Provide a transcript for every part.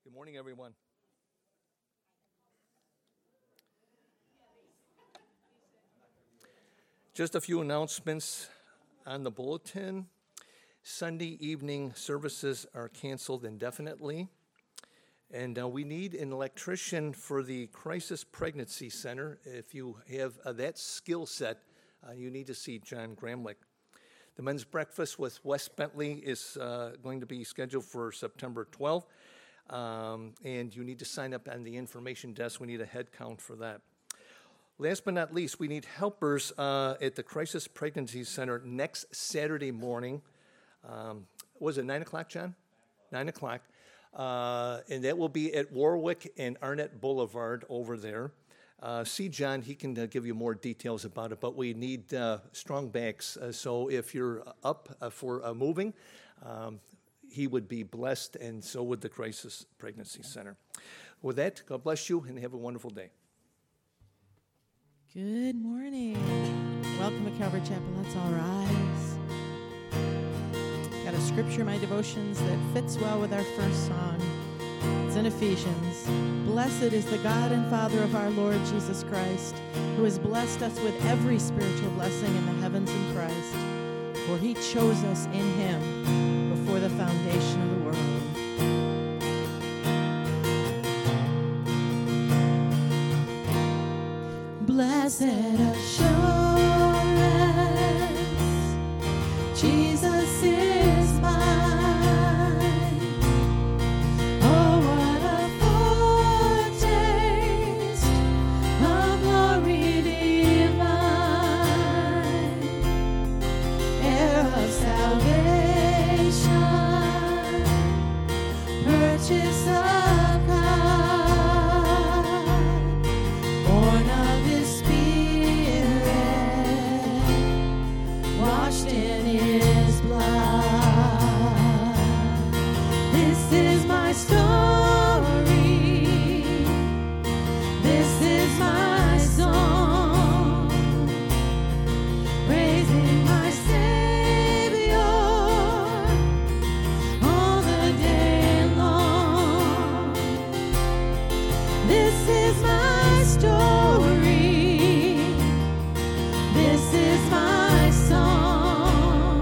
Good morning, everyone. Just a few announcements on the bulletin. Sunday evening services are canceled indefinitely. And we need an electrician for the Crisis Pregnancy Center. If you have that skill set, you need to see John Gramlich. The men's breakfast with Wes Bentley is going to be scheduled for September 12th. And you need to sign up on the information desk. We need a head count for that. Last but not least, we need helpers at the Crisis Pregnancy Center next Saturday morning. Was it 9 o'clock, John? 9 o'clock. And that will be at Warwick and Arnett Boulevard over there. See John, he can give you more details about it, but we need strong backs. So if you're up for moving, he would be blessed, and so would the Crisis Pregnancy Center. With that, God bless you, and have a wonderful day. Good morning. Welcome to Calvary Chapel. Let's all rise. Got a scripture in my devotions that fits well with our first song. It's in Ephesians. Blessed is the God and Father of our Lord Jesus Christ, who has blessed us with every spiritual blessing in the heavens in Christ. For he chose us in him before the foundation of the world. Blessed assurance, Jesus is mine. Oh, what a foretaste of glory divine, heir of salvation, purchase of God, born of His Spirit, washed in His blood. This is my story. This is my song, praising my Savior all the day long. This is my story. This is my song,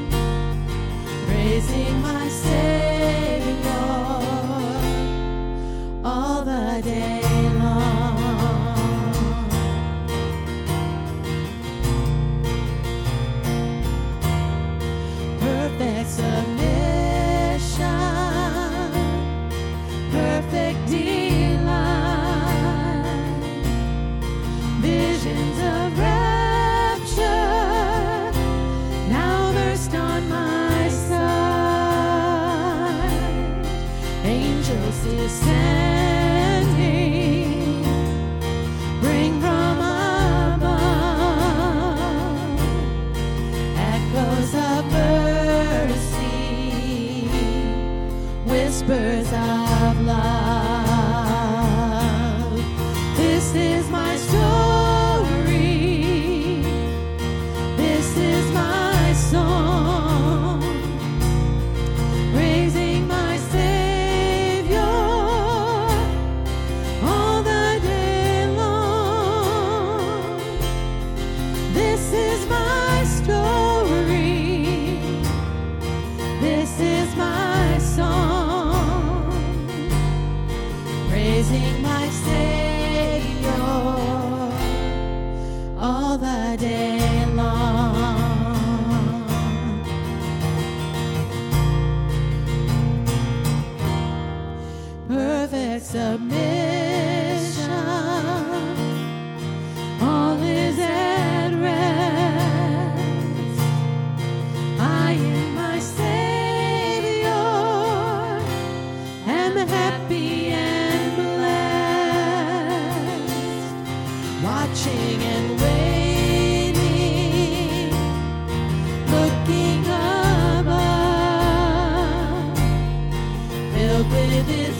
praising my Savior all the day long. Perfect submission, perfect delight, visions of rapture now burst on my sight. Angels descending, bring from above echoes of mercy, whispers of love. This is my story. This is my song, praising my Savior all the day long. This is my story. This is my song, praising my Savior all the day long. Perfect submission, all is at rest. I in my Savior am happy and blessed, watching and waiting, looking above, filled with His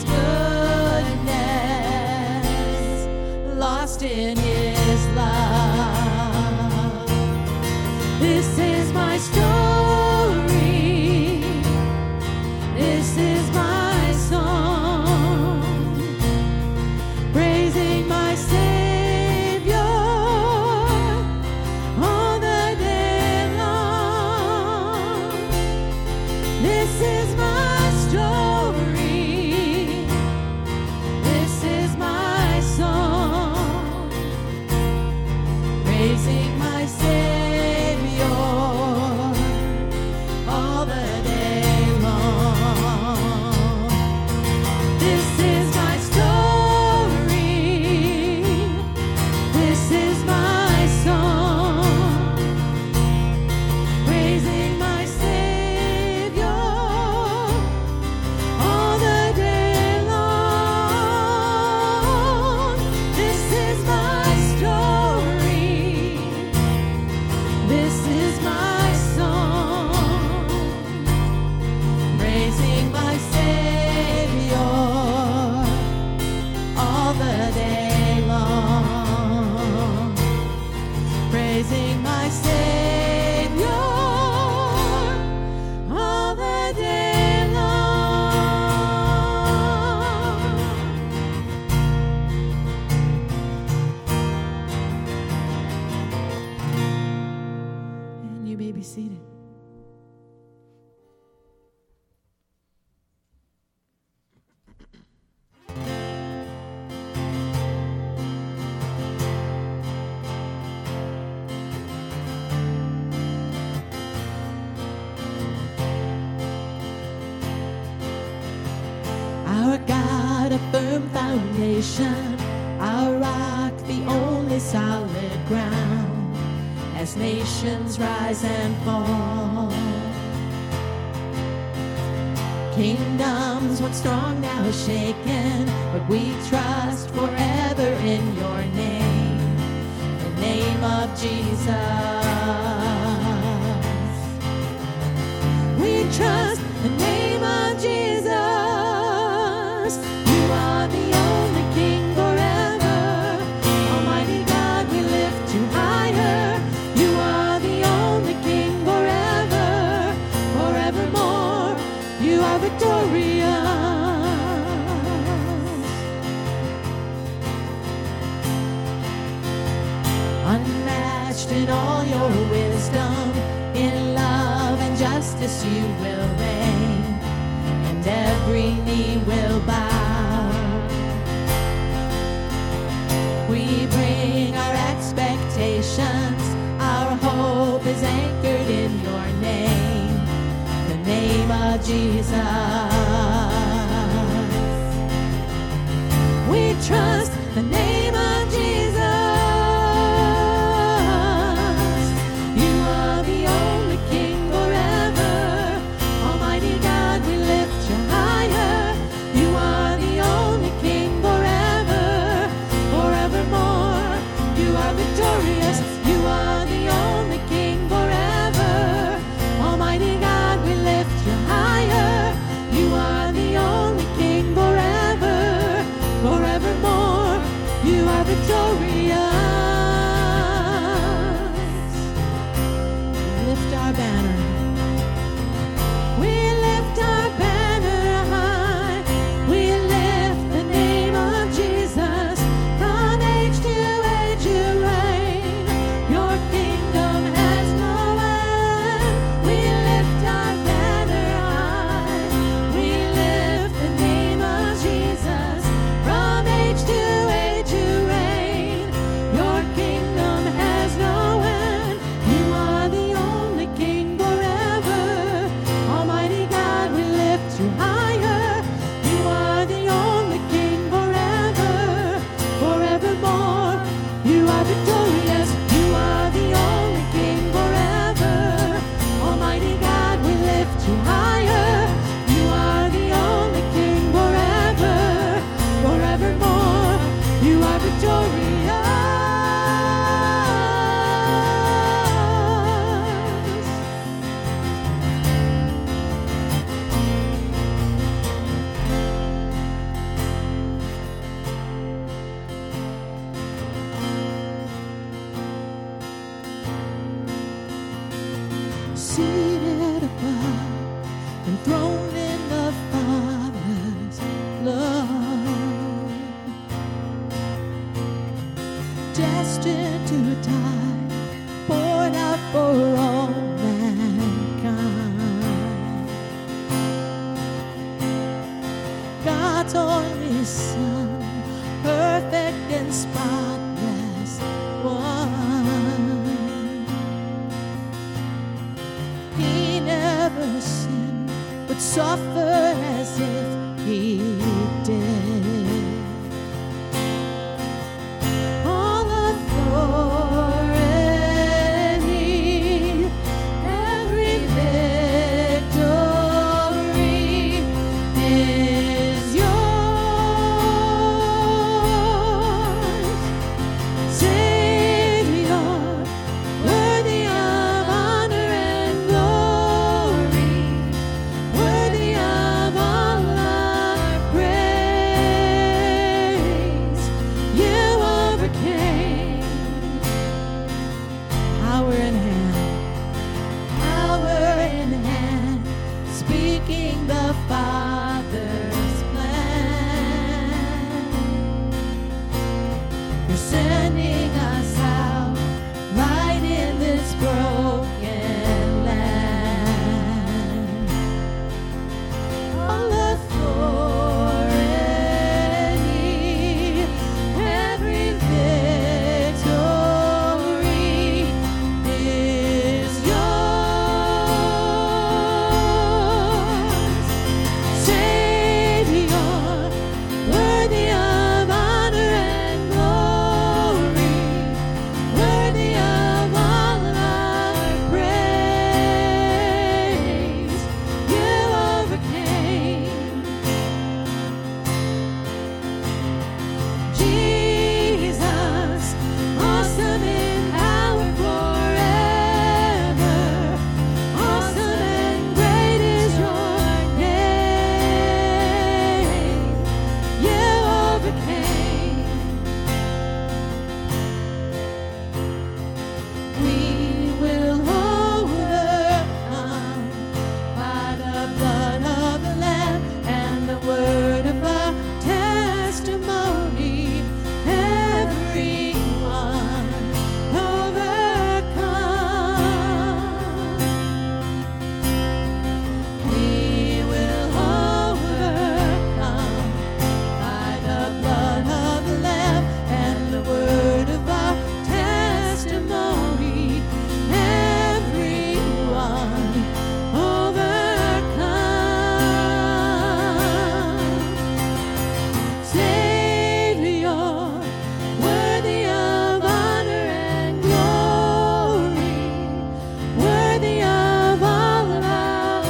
goodness, lost in His love. This is my story. This is my song, This is my story. This is my song. Praising my Savior all the day long. This is my story. This is my song. Praising my Savior all the day long. This is my story. This is my song. Praising my Savior all the day long. Praising my Savior all the day long. And you may be seated. Our God, a firm foundation, our rock, the only solid ground, as nations rise and fall. Kingdoms once strong, now shaken, but we trust forever in your name, the name of Jesus. We trust the name of Jesus. You are the only King forever. Almighty God, we lift you higher. You are the only King forever, forevermore. You are victorious. Unmatched in all your wisdom, in love and justice you will reign, and every knee will bow. We bring our expectations, our hope is anchored in your name, the name of Jesus. We trust the name of Jesus. You are the only King forever. Almighty God, we lift you higher. You are the only King forever, forevermore. You are victorious. You are the only King forever. Almighty God, we lift you higher. You are the only King forever, forevermore. You are victorious. We lift our banner. We lift our banner high. We lift the name of Jesus. From age to age you reign. Your kingdom has no end. We lift our banner high. We lift the name of Jesus. From age to age you reign. Your kingdom has no end. You are the only King forever. Almighty God, we lift you higher. You are the only King forever, forevermore. You are victorious. You are the only King forever. Almighty God, we lift you higher. You are the only King forever, forevermore. You are victorious. Seated above, enthroned in the Father's love, destined to die, poured out for all mankind. would suffer as if he did. All authority, every victory is yours. Savior, worthy of honor and glory, worthy of all our praise. You overcame. Power in hand, speaking the Father's plan. You're sending us out right in this broken land. All authority, every victory is yours. Savior, worthy of honor and glory, worthy of all our praise. You overcame. Jesus, awesome in power forever. Awesome and great is your name. You overcame. We will overcome by the blood of the Lamb and the word of our testimony. Everyone overcome. We will overcome by the blood of the Lamb and the word of our testimony. Everyone overcome. Savior, worthy of honor and glory, worthy of all of our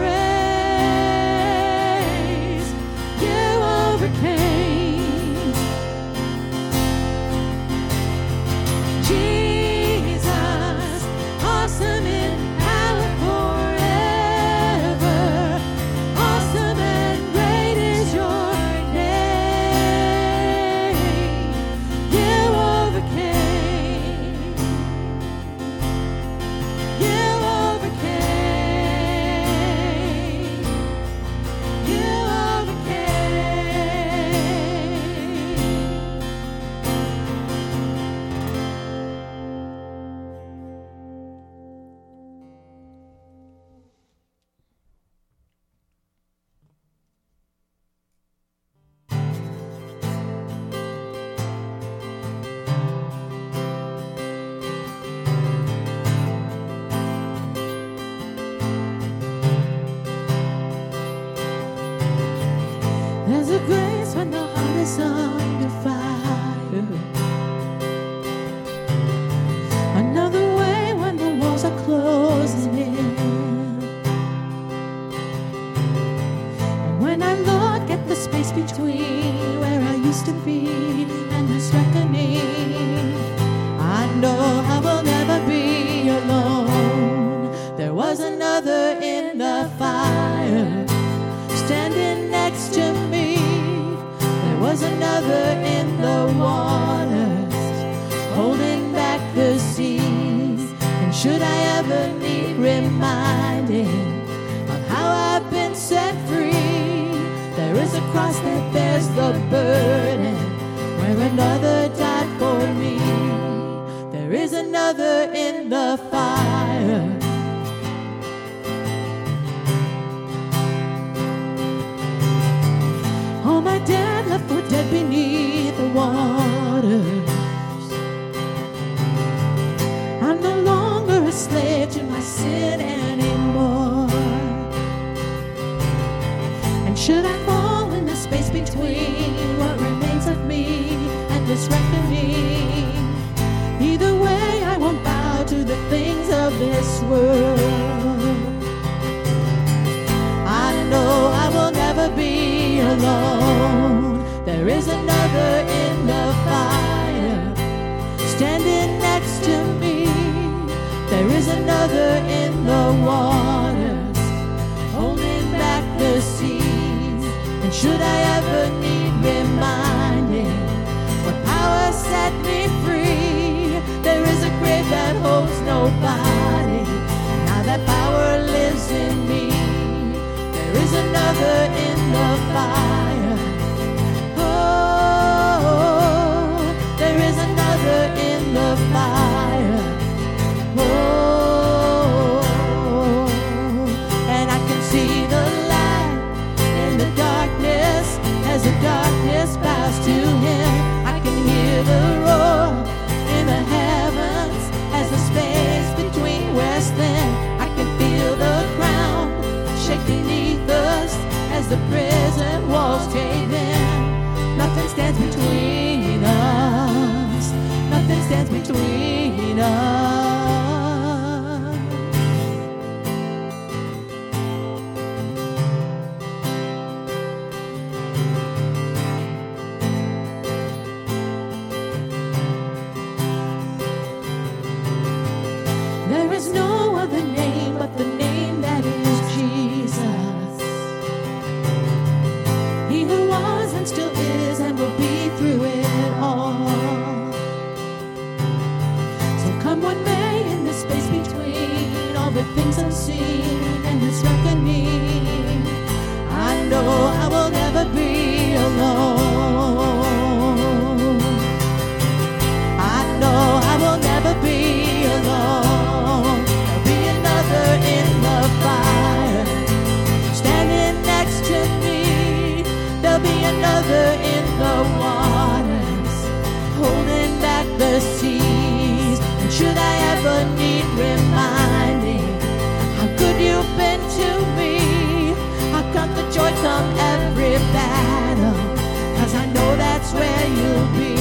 praise. You overcame. Jesus, awesome in power forever. Awesome and great is your name. You overcame. You overcame. You There's a grace when the heart is under fire. Another way when the walls are closing in. And when I look at the space between where I used to be and this reckoning, I know I will never be alone. There was another in the fire standing next to me. There was another in the waters holding back the seas. And should I ever need reminding of how I've been set free, there is a cross that bears the burden where another died for me. There is another in the fire. All my dad left for dead beneath the waters. I'm no longer a slave to my sin anymore. world. I know I will never be alone. There is another in the fire, standing next to me. There is another in the waters, holding back the seas. And should I ever need reminding what power set me free, there is a grave that holds nobody. Now that power lives in me. There is another in the fire. Oh, there is another in the fire. Oh, and I can see the light in the darkness as the darkness bows to him. I can hear the roar in the heavens as the space between wears thin. I can feel the ground shake beneath us as the prison walls cave in. Nothing stands between us. Nothing stands between us. There is no other name but the name that is Jesus. He who was and still is and will be through it all. So come what may in the space between all the things unseen and this reckoning, I know I will never be alone. I know I will never be alone. There'll be another in the fire, standing next to me. There'll be another in the waters, holding back the seas. And should I ever need reminding how good you've been to me, how come the joy come every battle, 'cause I know that's where you'll be.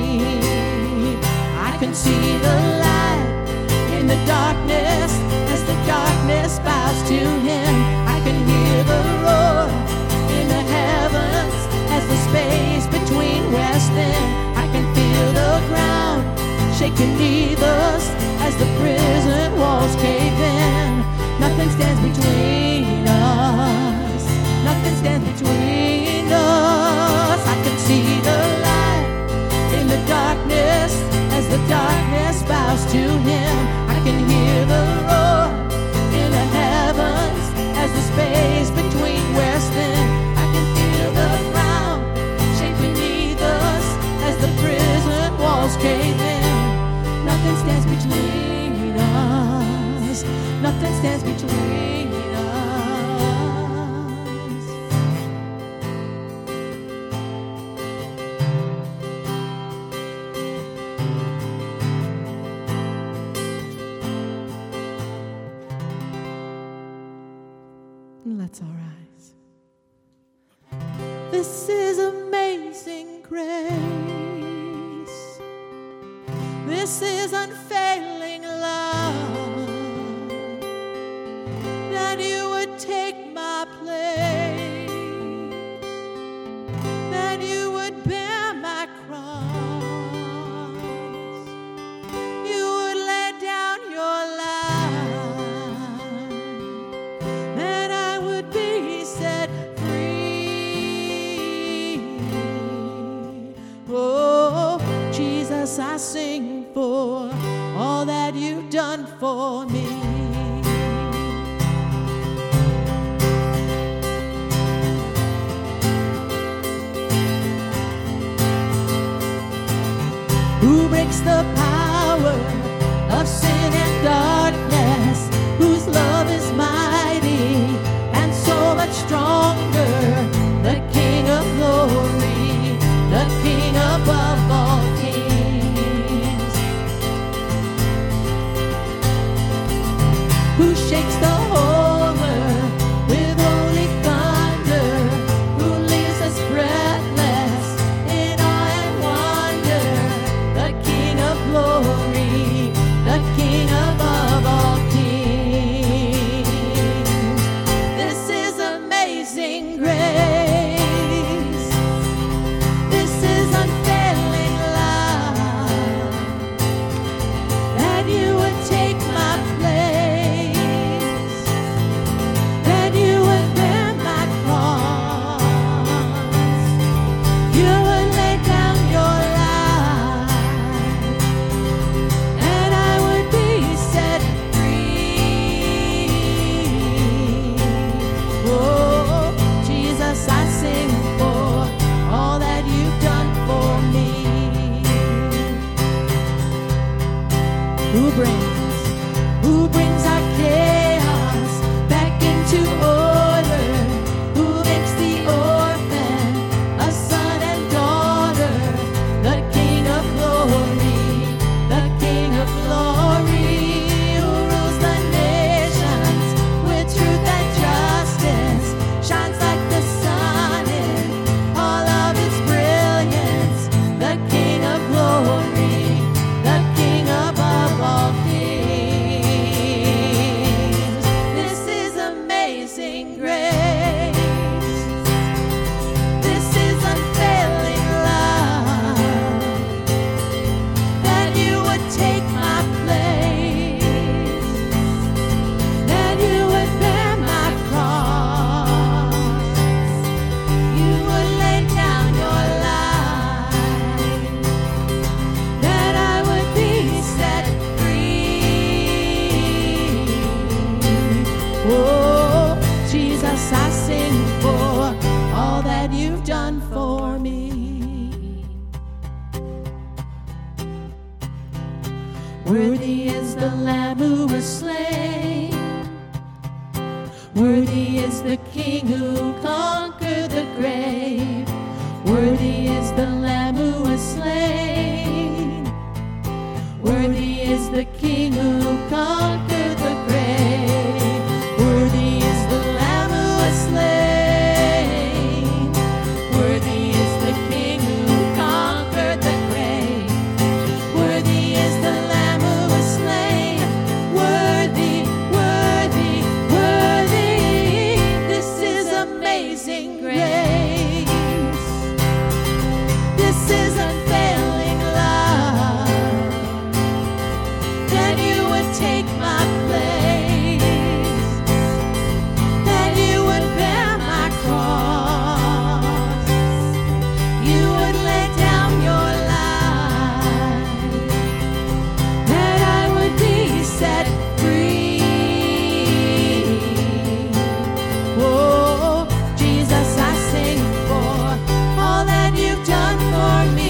I can see the light in the darkness as the darkness bows to him. I can hear the roar in the heavens as the space between wears thin. I can feel the ground shake beneath us as the prison walls cave in. Nothing stands between us. Nothing stands between us. I can see the light in the darkness as the darkness bows to him. I can hear the roar in the heavens as the space between wears thin. I can feel the ground shake beneath us as the prison walls cave in. Nothing stands between us. Nothing stands between us. Let's all rise. This is amazing grace. This is unfailing love, that you would take my place, that you would bear my cross, you would lay down your life, that I would be set free. Oh, Jesus, I sing for all that you've done for me. Who breaks the power of sin and darkness, whose love is mighty and so much stronger, the King of glory, the King above all kings, who shakes the whole earth with holy thunder, who leaves us breathless in awe and wonder, the King of glory. Oh, Jesus, I sing for all that you've done for me. Worthy is the Lamb who was slain. Worthy is the King who conquered the grave. Worthy is the Lamb who was slain. Worthy is the King who conquered the grave. Worthy is the Lamb who was slain. Worthy is the King who conquered the grave. Worthy is the Lamb who was slain. Worthy, worthy, worthy. This is amazing grace. This is unfailing love. That you would take my place. That you would bear my cross. You would lay down your life. That I would be set free. Oh, Jesus, I sing for all that you've done for me.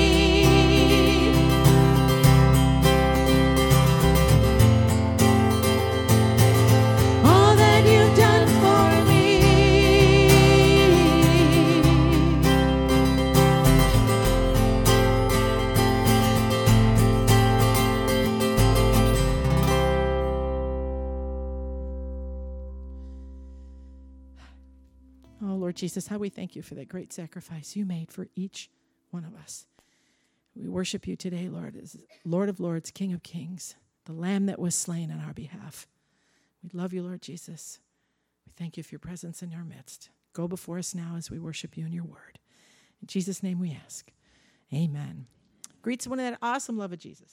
All that you've done for me. Oh, Lord Jesus, how we thank you for that great sacrifice you made for each one of us. We worship you today, Lord, as Lord of Lords, King of Kings, the Lamb that was slain on our behalf. We love you, Lord Jesus. We thank you for your presence in our midst. Go before us now as we worship you in your word. In Jesus' name we ask. Amen. Greet someone in that awesome love of Jesus.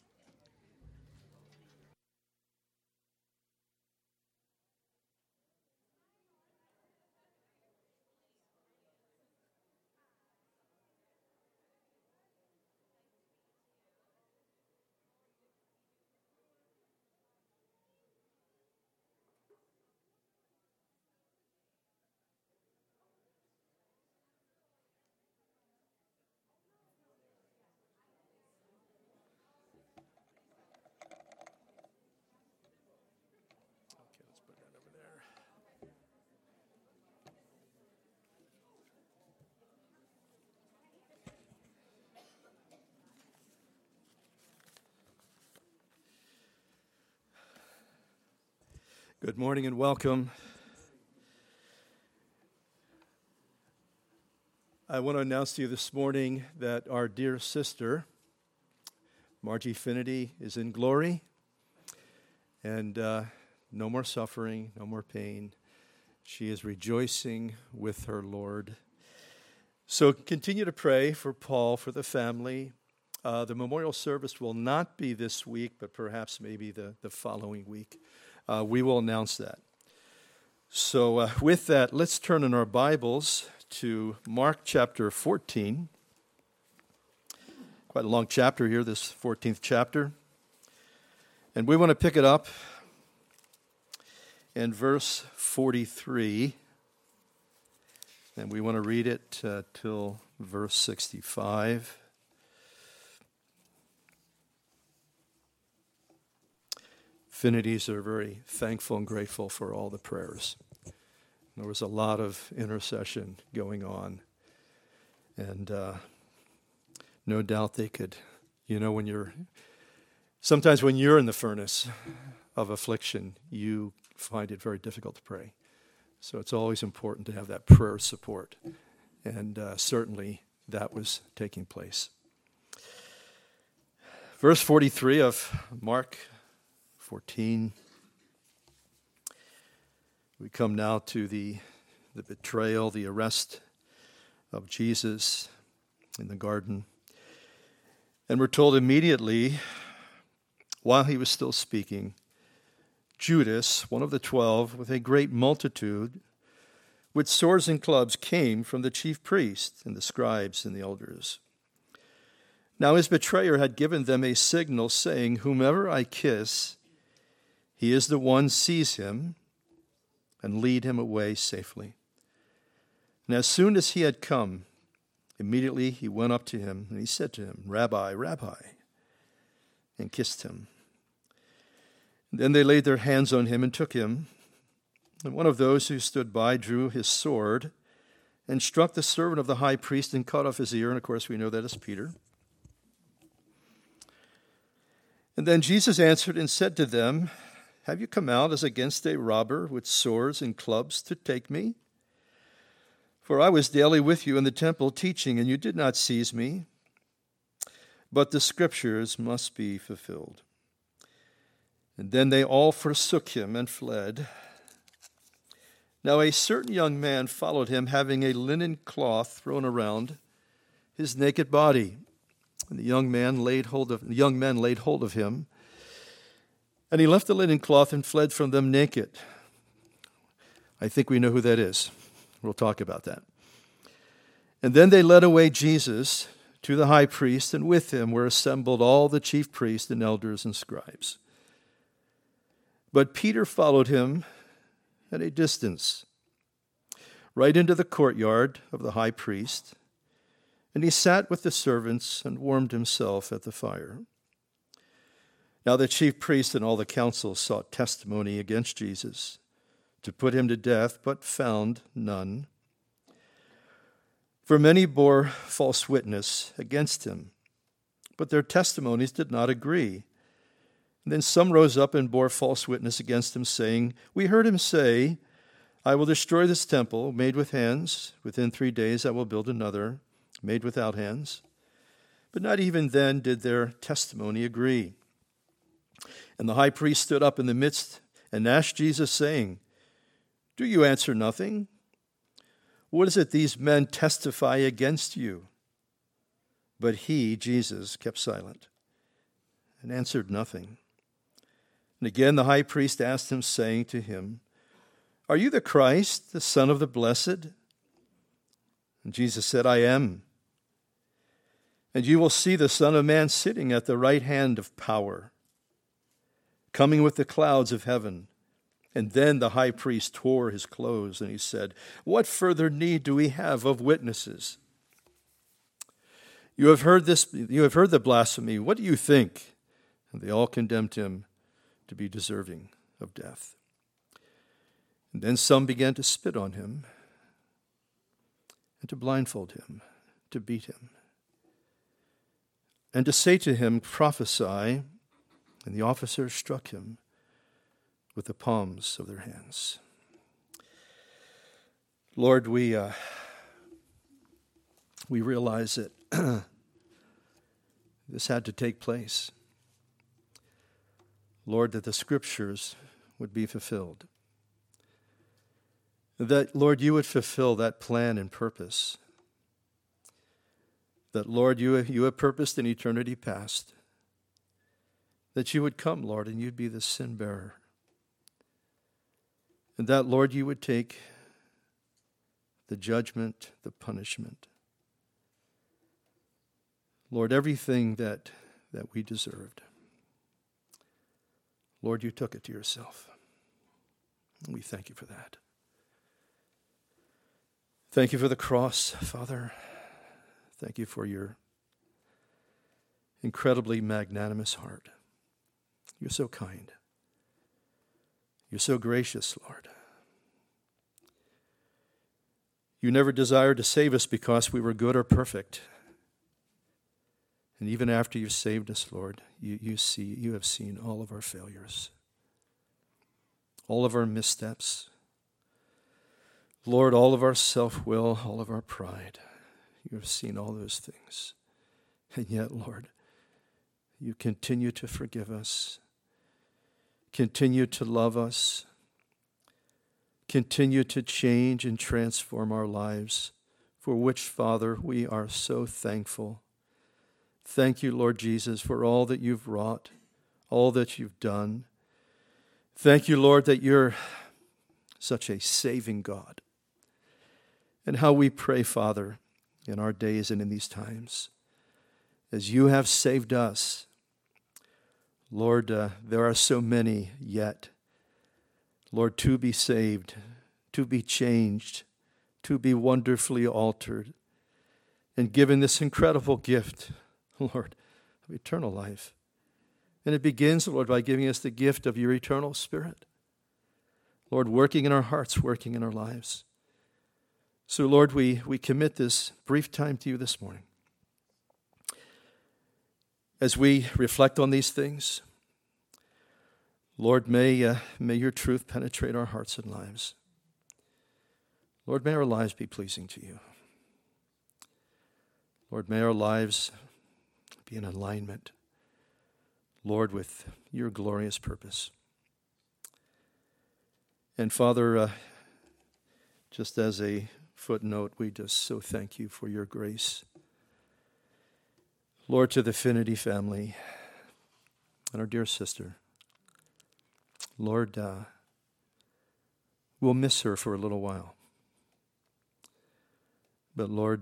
Good morning and welcome. I want to announce to you this morning that our dear sister, Margie Finity, is in glory, and no more suffering, no more pain. She is rejoicing with her Lord. So continue to pray for Paul, for the family. The memorial service will not be this week, but perhaps maybe the following week. We will announce that. So with that, let's turn in our Bibles to Mark chapter 14. Quite a long chapter here, this 14th chapter. And we want to pick it up in verse 43. And we want to read it till verse 65. Affinities are very thankful and grateful for all the prayers. There was a lot of intercession going on. And no doubt they could, sometimes when you're in the furnace of affliction, you find it very difficult to pray. So it's always important to have that prayer support. And certainly that was taking place. Verse 43 of Mark 14. We come now to the betrayal, the arrest of Jesus in the garden. And we're told immediately, while he was still speaking, Judas, one of the 12, with a great multitude, with swords and clubs, came from the chief priests and the scribes and the elders. Now his betrayer had given them a signal, saying, "Whomever I kiss, he is the one, seize him." and lead him away safely. And as soon as he had come, immediately he went up to him, and he said to him, Rabbi, Rabbi, and kissed him. And then they laid their hands on him and took him. And one of those who stood by drew his sword and struck the servant of the high priest and cut off his ear. And of course, we know that is Peter. And then Jesus answered and said to them, Have you come out as against a robber with swords and clubs to take me? For I was daily with you in the temple teaching, and you did not seize me. But the scriptures must be fulfilled. And then they all forsook him and fled. Now a certain young man followed him, having a linen cloth thrown around his naked body. And the young men laid hold of him, and he left the linen cloth and fled from them naked. I think we know who that is. We'll talk about that. And then they led away Jesus to the high priest, and with him were assembled all the chief priests and elders and scribes. But Peter followed him at a distance, right into the courtyard of the high priest, and he sat with the servants and warmed himself at the fire. Now the chief priests and all the council sought testimony against Jesus to put him to death, but found none. For many bore false witness against him, but their testimonies did not agree. And then some rose up and bore false witness against him, saying, We heard him say, I will destroy this temple made with hands. Within 3 days I will build another made without hands. But not even then did their testimony agree. And the high priest stood up in the midst and asked Jesus, saying, Do you answer nothing? What is it these men testify against you? But he, Jesus, kept silent and answered nothing. And again the high priest asked him, saying to him, Are you the Christ, the Son of the Blessed? And Jesus said, I am. And you will see the Son of Man sitting at the right hand of power, coming with the clouds of heaven. And then the high priest tore his clothes, and he said, What further need do we have of witnesses? You have heard the blasphemy. What do you think? And they all condemned him to be deserving of death. And then some began to spit on him, and to blindfold him, to beat him, and to say to him, Prophesy. And the officers struck him with the palms of their hands. Lord, we realize that this had to take place. Lord, that the scriptures would be fulfilled. That, Lord, you would fulfill that plan and purpose. That, Lord, you have purposed in eternity past. That you would come, Lord, and you'd be the sin bearer. And that, Lord, you would take the judgment, the punishment. Lord, everything that we deserved. Lord, you took it to yourself. And we thank you for that. Thank you for the cross, Father. Thank you for your incredibly magnanimous heart. You're so kind. You're so gracious, Lord. You never desired to save us because we were good or perfect. And even after you've saved us, Lord, you have seen all of our failures, all of our missteps. Lord, all of our self-will, all of our pride. You have seen all those things. And yet, Lord, you continue to forgive us, continue to love us, continue to change and transform our lives, for which, Father, we are so thankful. Thank you, Lord Jesus, for all that you've wrought, all that you've done. Thank you, Lord, that you're such a saving God. And how we pray, Father, in our days and in these times, as you have saved us. Lord, there are so many yet Lord, to be saved, to be changed, to be wonderfully altered, and given this incredible gift, Lord, of eternal life. And it begins, Lord, by giving us the gift of your eternal Spirit. Lord, working in our hearts, working in our lives. So, Lord, we commit this brief time to you this morning. As we reflect on these things, Lord, may your truth penetrate our hearts and lives. Lord, may our lives be pleasing to you. Lord, may our lives be in alignment, Lord, with your glorious purpose. And Father, just as a footnote, we just so thank you for your grace. Lord, to the Finity family and our dear sister, Lord, we'll miss her for a little while. But Lord,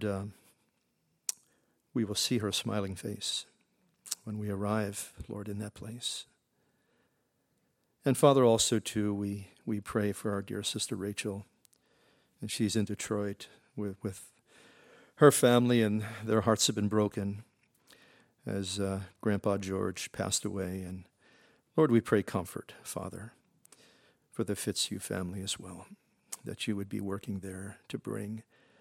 we will see her smiling face when we arrive, Lord, in that place. And Father, also too, we pray for our dear sister Rachel, and she's in Detroit with her family, and their hearts have been broken as Grandpa George passed away. And Lord, we pray comfort, Father, for the Fitzhugh family as well, that you would be working there to bring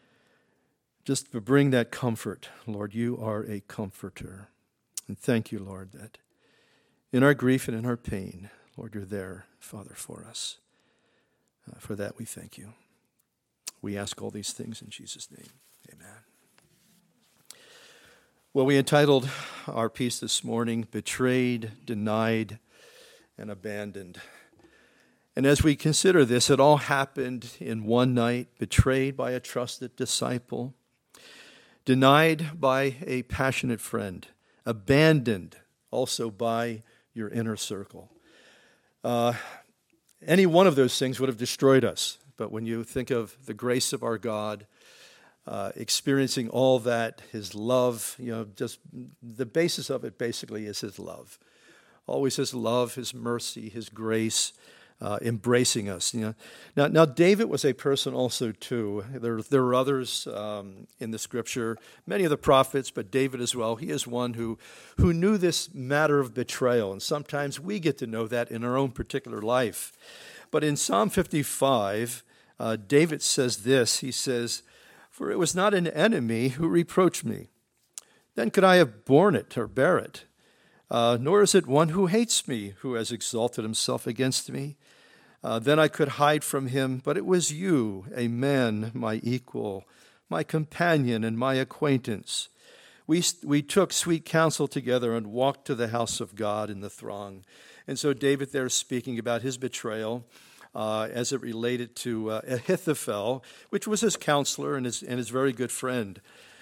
that comfort. Lord, you are a comforter. And thank you, Lord, that in our grief and in our pain, Lord, you're there, Father, for us. For that we thank you. We ask all these things in Jesus' name. Amen. Well, we entitled our piece this morning, Betrayed, Denied, and Abandoned. And as we consider this, it all happened in one night, betrayed by a trusted disciple, denied by a passionate friend, abandoned also by your inner circle. Any one of those things would have destroyed us. But when you think of the grace of our God, experiencing all that, his love, just the basis of it basically is his love. Always his love, his mercy, his grace, embracing us. Now David was a person also too. There are others in the Scripture, many of the prophets, but David as well. He is one who knew this matter of betrayal, and sometimes we get to know that in our own particular life. But in Psalm 55, David says this. He says, "For it was not an enemy who reproached me. Then could I have borne it or bear it. Nor is it one who hates me who has exalted himself against me. Then I could hide from him, but it was you, a man, my equal, my companion, and my acquaintance. We took sweet counsel together and walked to the house of God in the throng." And so David there is speaking about his betrayal as it related to Ahithophel, which was his counselor and his very good friend.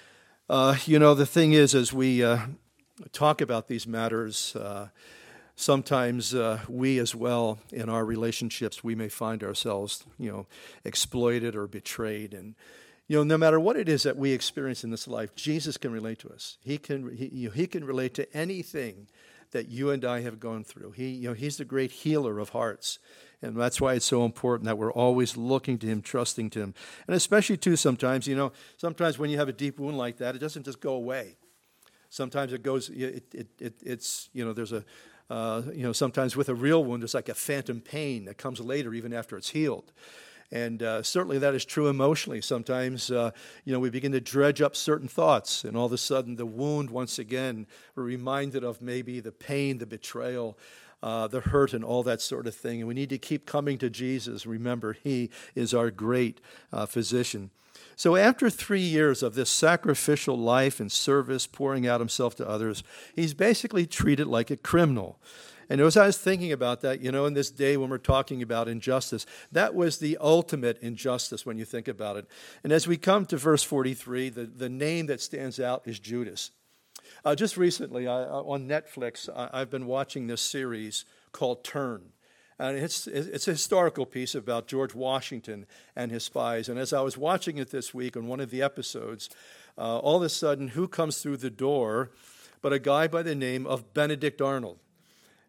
The thing is, as we talk about these matters, sometimes we as well, in our relationships, we may find ourselves, exploited or betrayed. And, no matter what it is that we experience in this life, Jesus can relate to us. He can relate to anything that you and I have gone through. He's the great healer of hearts. And that's why it's so important that we're always looking to him, trusting to him. And especially, too, sometimes when you have a deep wound like that, it doesn't just go away. Sometimes it goes, there's sometimes with a real wound, there's like a phantom pain that comes later, even after it's healed. And certainly that is true emotionally. Sometimes, we begin to dredge up certain thoughts, and all of a sudden the wound, once again, we're reminded of maybe the pain, the betrayal, the hurt, and all that sort of thing. And we need to keep coming to Jesus. Remember, he is our great physician. So after 3 years of this sacrificial life and service, pouring out himself to others, he's basically treated like a criminal. And as I was thinking about that, in this day when we're talking about injustice, that was the ultimate injustice when you think about it. And as we come to verse 43, the name that stands out is Judas. Just recently on Netflix, I've been watching this series called Turn. And it's a historical piece about George Washington and his spies. And as I was watching it this week on one of the episodes, all of a sudden, who comes through the door but a guy by the name of Benedict Arnold?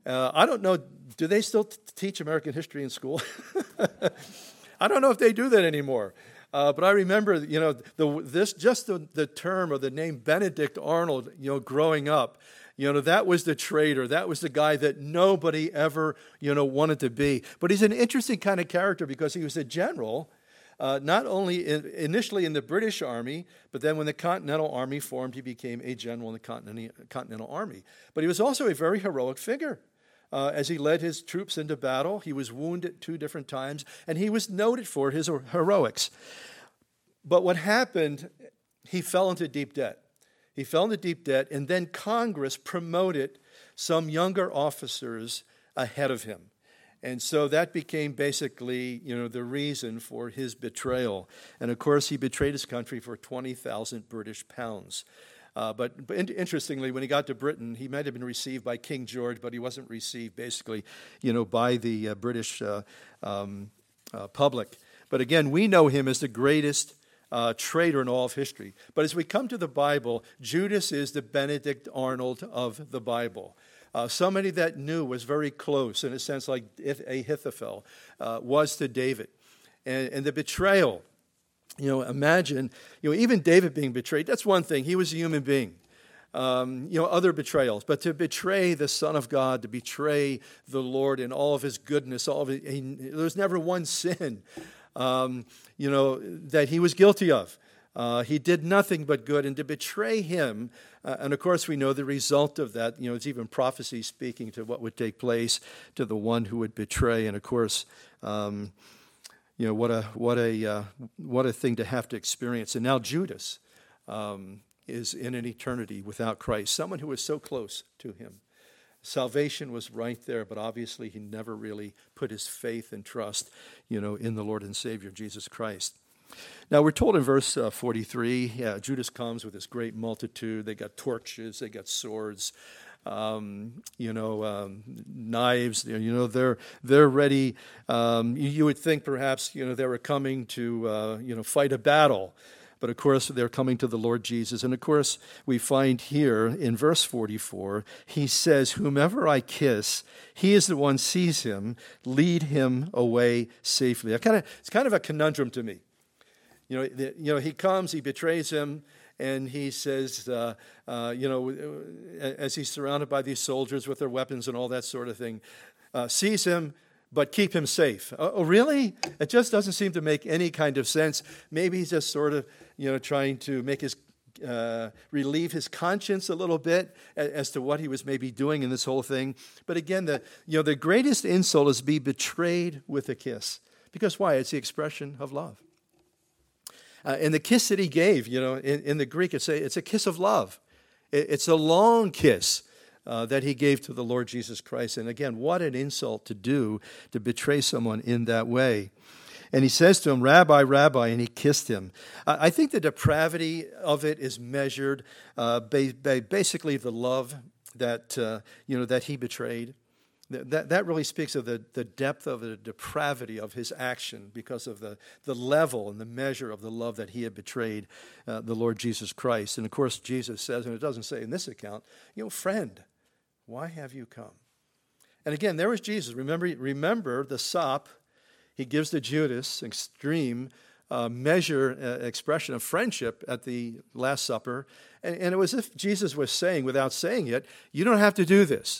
I don't know, do they still teach American history in school? I don't know if they do that anymore. But I remember, the term or the name Benedict Arnold, growing up, that was the traitor. That was the guy that nobody ever, wanted to be. But he's an interesting kind of character because he was a general, not only initially in the British Army, but then when the Continental Army formed, he became a general in the Continental Army. But he was also a very heroic figure. As he led his troops into battle, he was wounded 2 different times, and he was noted for his heroics. But what happened, he fell into deep debt. He fell into deep debt, and then Congress promoted some younger officers ahead of him. And so that became basically, the reason for his betrayal. And of course, he betrayed his country for 20,000 British pounds. But interestingly, when he got to Britain, he might have been received by King George, but he wasn't received basically, by the British public. But again, we know him as the greatest traitor in all of history. But as we come to the Bible, Judas is the Benedict Arnold of the Bible. Somebody that knew was very close, in a sense like Ahithophel was to David. And the betrayal, imagine, even David being betrayed, that's one thing. He was a human being. Other betrayals. But to betray the Son of God, to betray the Lord in all of his goodness, there's never one sin, that he was guilty of. He did nothing but good. And to betray him, and of course we know the result of that, it's even prophecy speaking to what would take place to the one who would betray. And of course, what a thing to have to experience. And now Judas is in an eternity without Christ, someone who was so close to him. Salvation was right there, but obviously he never really put his faith and trust, in the Lord and Savior, Jesus Christ. Now, we're told in verse 43, Judas comes with this great multitude. They got torches, they got swords, knives. They're ready. You would think perhaps, they were coming to, fight a battle. But of course, they're coming to the Lord Jesus. And of course, we find here in verse 44, he says, "Whomever I kiss, he is the one sees him, lead him away safely." It's kind of a conundrum to me. He comes, he betrays him, and he says, as he's surrounded by these soldiers with their weapons and all that sort of thing, sees him, but keep him safe. Oh, really? It just doesn't seem to make any kind of sense. Maybe he's just sort of, trying to make his relieve his conscience a little bit as to what he was maybe doing in this whole thing. But again, the greatest insult is to be betrayed with a kiss. Because why? It's the expression of love. And the kiss that he gave, in the Greek, it's a kiss of love. It's a long kiss that he gave to the Lord Jesus Christ. And again, what an insult to do, to betray someone in that way. And he says to him, "Rabbi, Rabbi," and he kissed him. I think the depravity of it is measured by basically the love that that he betrayed. That really speaks of the depth of the depravity of his action because of the level and the measure of the love that he had betrayed the Lord Jesus Christ. And of course, Jesus says, and it doesn't say in this account, "Friend, why have you come?" And again, there was Jesus. Remember the sop he gives to Judas, extreme expression of friendship at the Last Supper. And it was as if Jesus was saying, without saying it, you don't have to do this.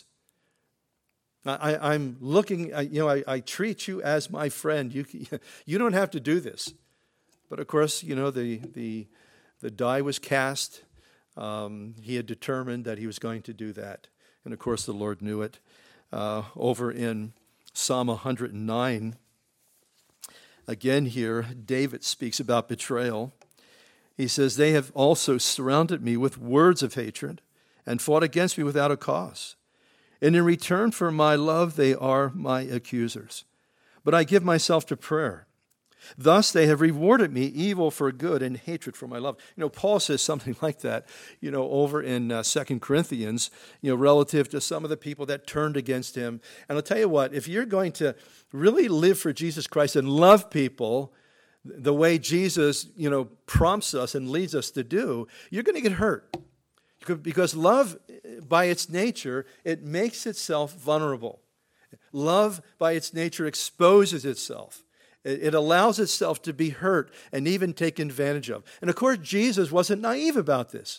I'm looking, I treat you as my friend. You don't have to do this. But of course, the die was cast. He had determined that he was going to do that. And of course, the Lord knew it. Over in Psalm 109, again here, David speaks about betrayal. He says, "They have also surrounded me with words of hatred and fought against me without a cause. And in return for my love, they are my accusers. But I give myself to prayer. Thus they have rewarded me evil for good and hatred for my love." Paul says something like that, over in 2 Corinthians, relative to some of the people that turned against him. And I'll tell you what, if you're going to really live for Jesus Christ and love people the way Jesus, prompts us and leads us to do, you're going to get hurt. Because love by its nature, it makes itself vulnerable. Love, by its nature, exposes itself. It allows itself to be hurt and even taken advantage of. And of course, Jesus wasn't naive about this.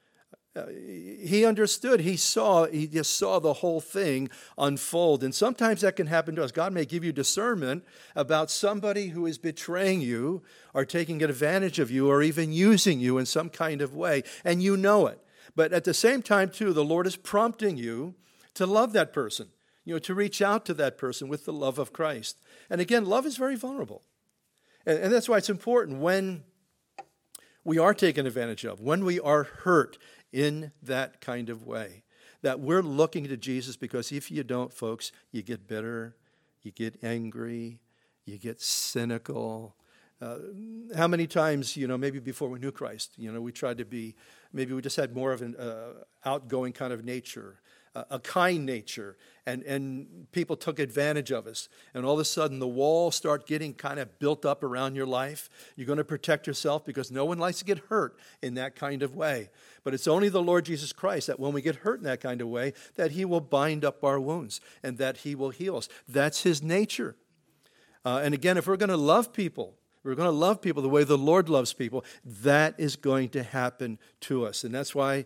He understood. He just saw the whole thing unfold. And sometimes that can happen to us. God may give you discernment about somebody who is betraying you or taking advantage of you or even using you in some kind of way, and you know it. But at the same time, too, the Lord is prompting you to love that person, to reach out to that person with the love of Christ. And again, love is very vulnerable. And that's why it's important when we are taken advantage of, when we are hurt in that kind of way, that we're looking to Jesus, because if you don't, folks, you get bitter, you get angry, you get cynical. How many times, maybe before we knew Christ, we tried to be, maybe we just had more of an outgoing kind of nature, a kind nature, and people took advantage of us. And all of a sudden, the walls start getting kind of built up around your life. You're going to protect yourself because no one likes to get hurt in that kind of way. But it's only the Lord Jesus Christ that when we get hurt in that kind of way, that he will bind up our wounds and that he will heal us. That's his nature. And again, if we're going to love people, we're going to love people the way the Lord loves people, that is going to happen to us. And that's why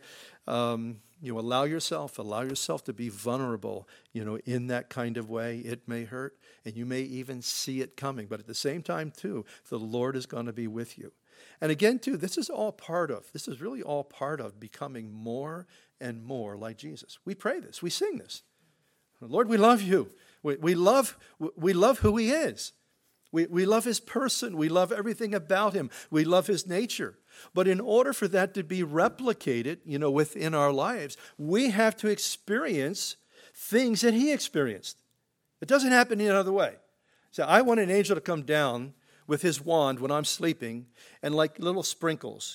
allow yourself to be vulnerable, in that kind of way. It may hurt, and you may even see it coming. But at the same time, too, the Lord is going to be with you. And again, too, this is really all part of becoming more and more like Jesus. We pray this. We sing this. Lord, we love you. We love who he is. We love his person. We love everything about him. We love his nature. But in order for that to be replicated, within our lives, we have to experience things that he experienced. It doesn't happen any other way. So I want an angel to come down with his wand when I'm sleeping, and like little sprinkles,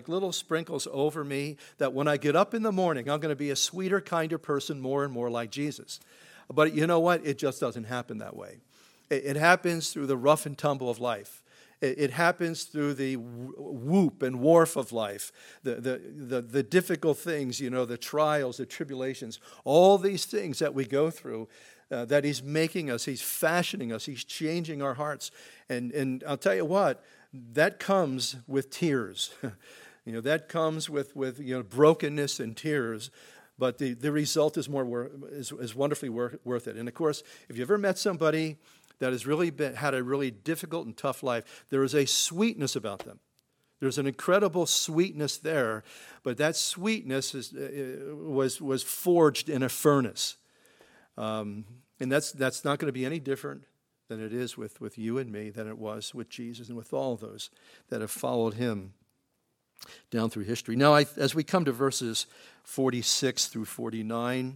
over me, that when I get up in the morning, I'm going to be a sweeter, kinder person, more and more like Jesus. But you know what? It just doesn't happen that way. It happens through the rough and tumble of life. It happens through the whoop and wharf of life, the difficult things, the trials, the tribulations, all these things that we go through, that he's making us, he's fashioning us, he's changing our hearts. And I'll tell you what, that comes with tears. That comes with brokenness and tears. But the result is wonderfully worth it. And of course, if you ever met somebody that has really had a really difficult and tough life, there is a sweetness about them. There's an incredible sweetness there, but that sweetness was forged in a furnace. And that's not going to be any different than it is with you and me, than it was with Jesus and with all those that have followed him down through history. Now, as we come to verses 46 through 49,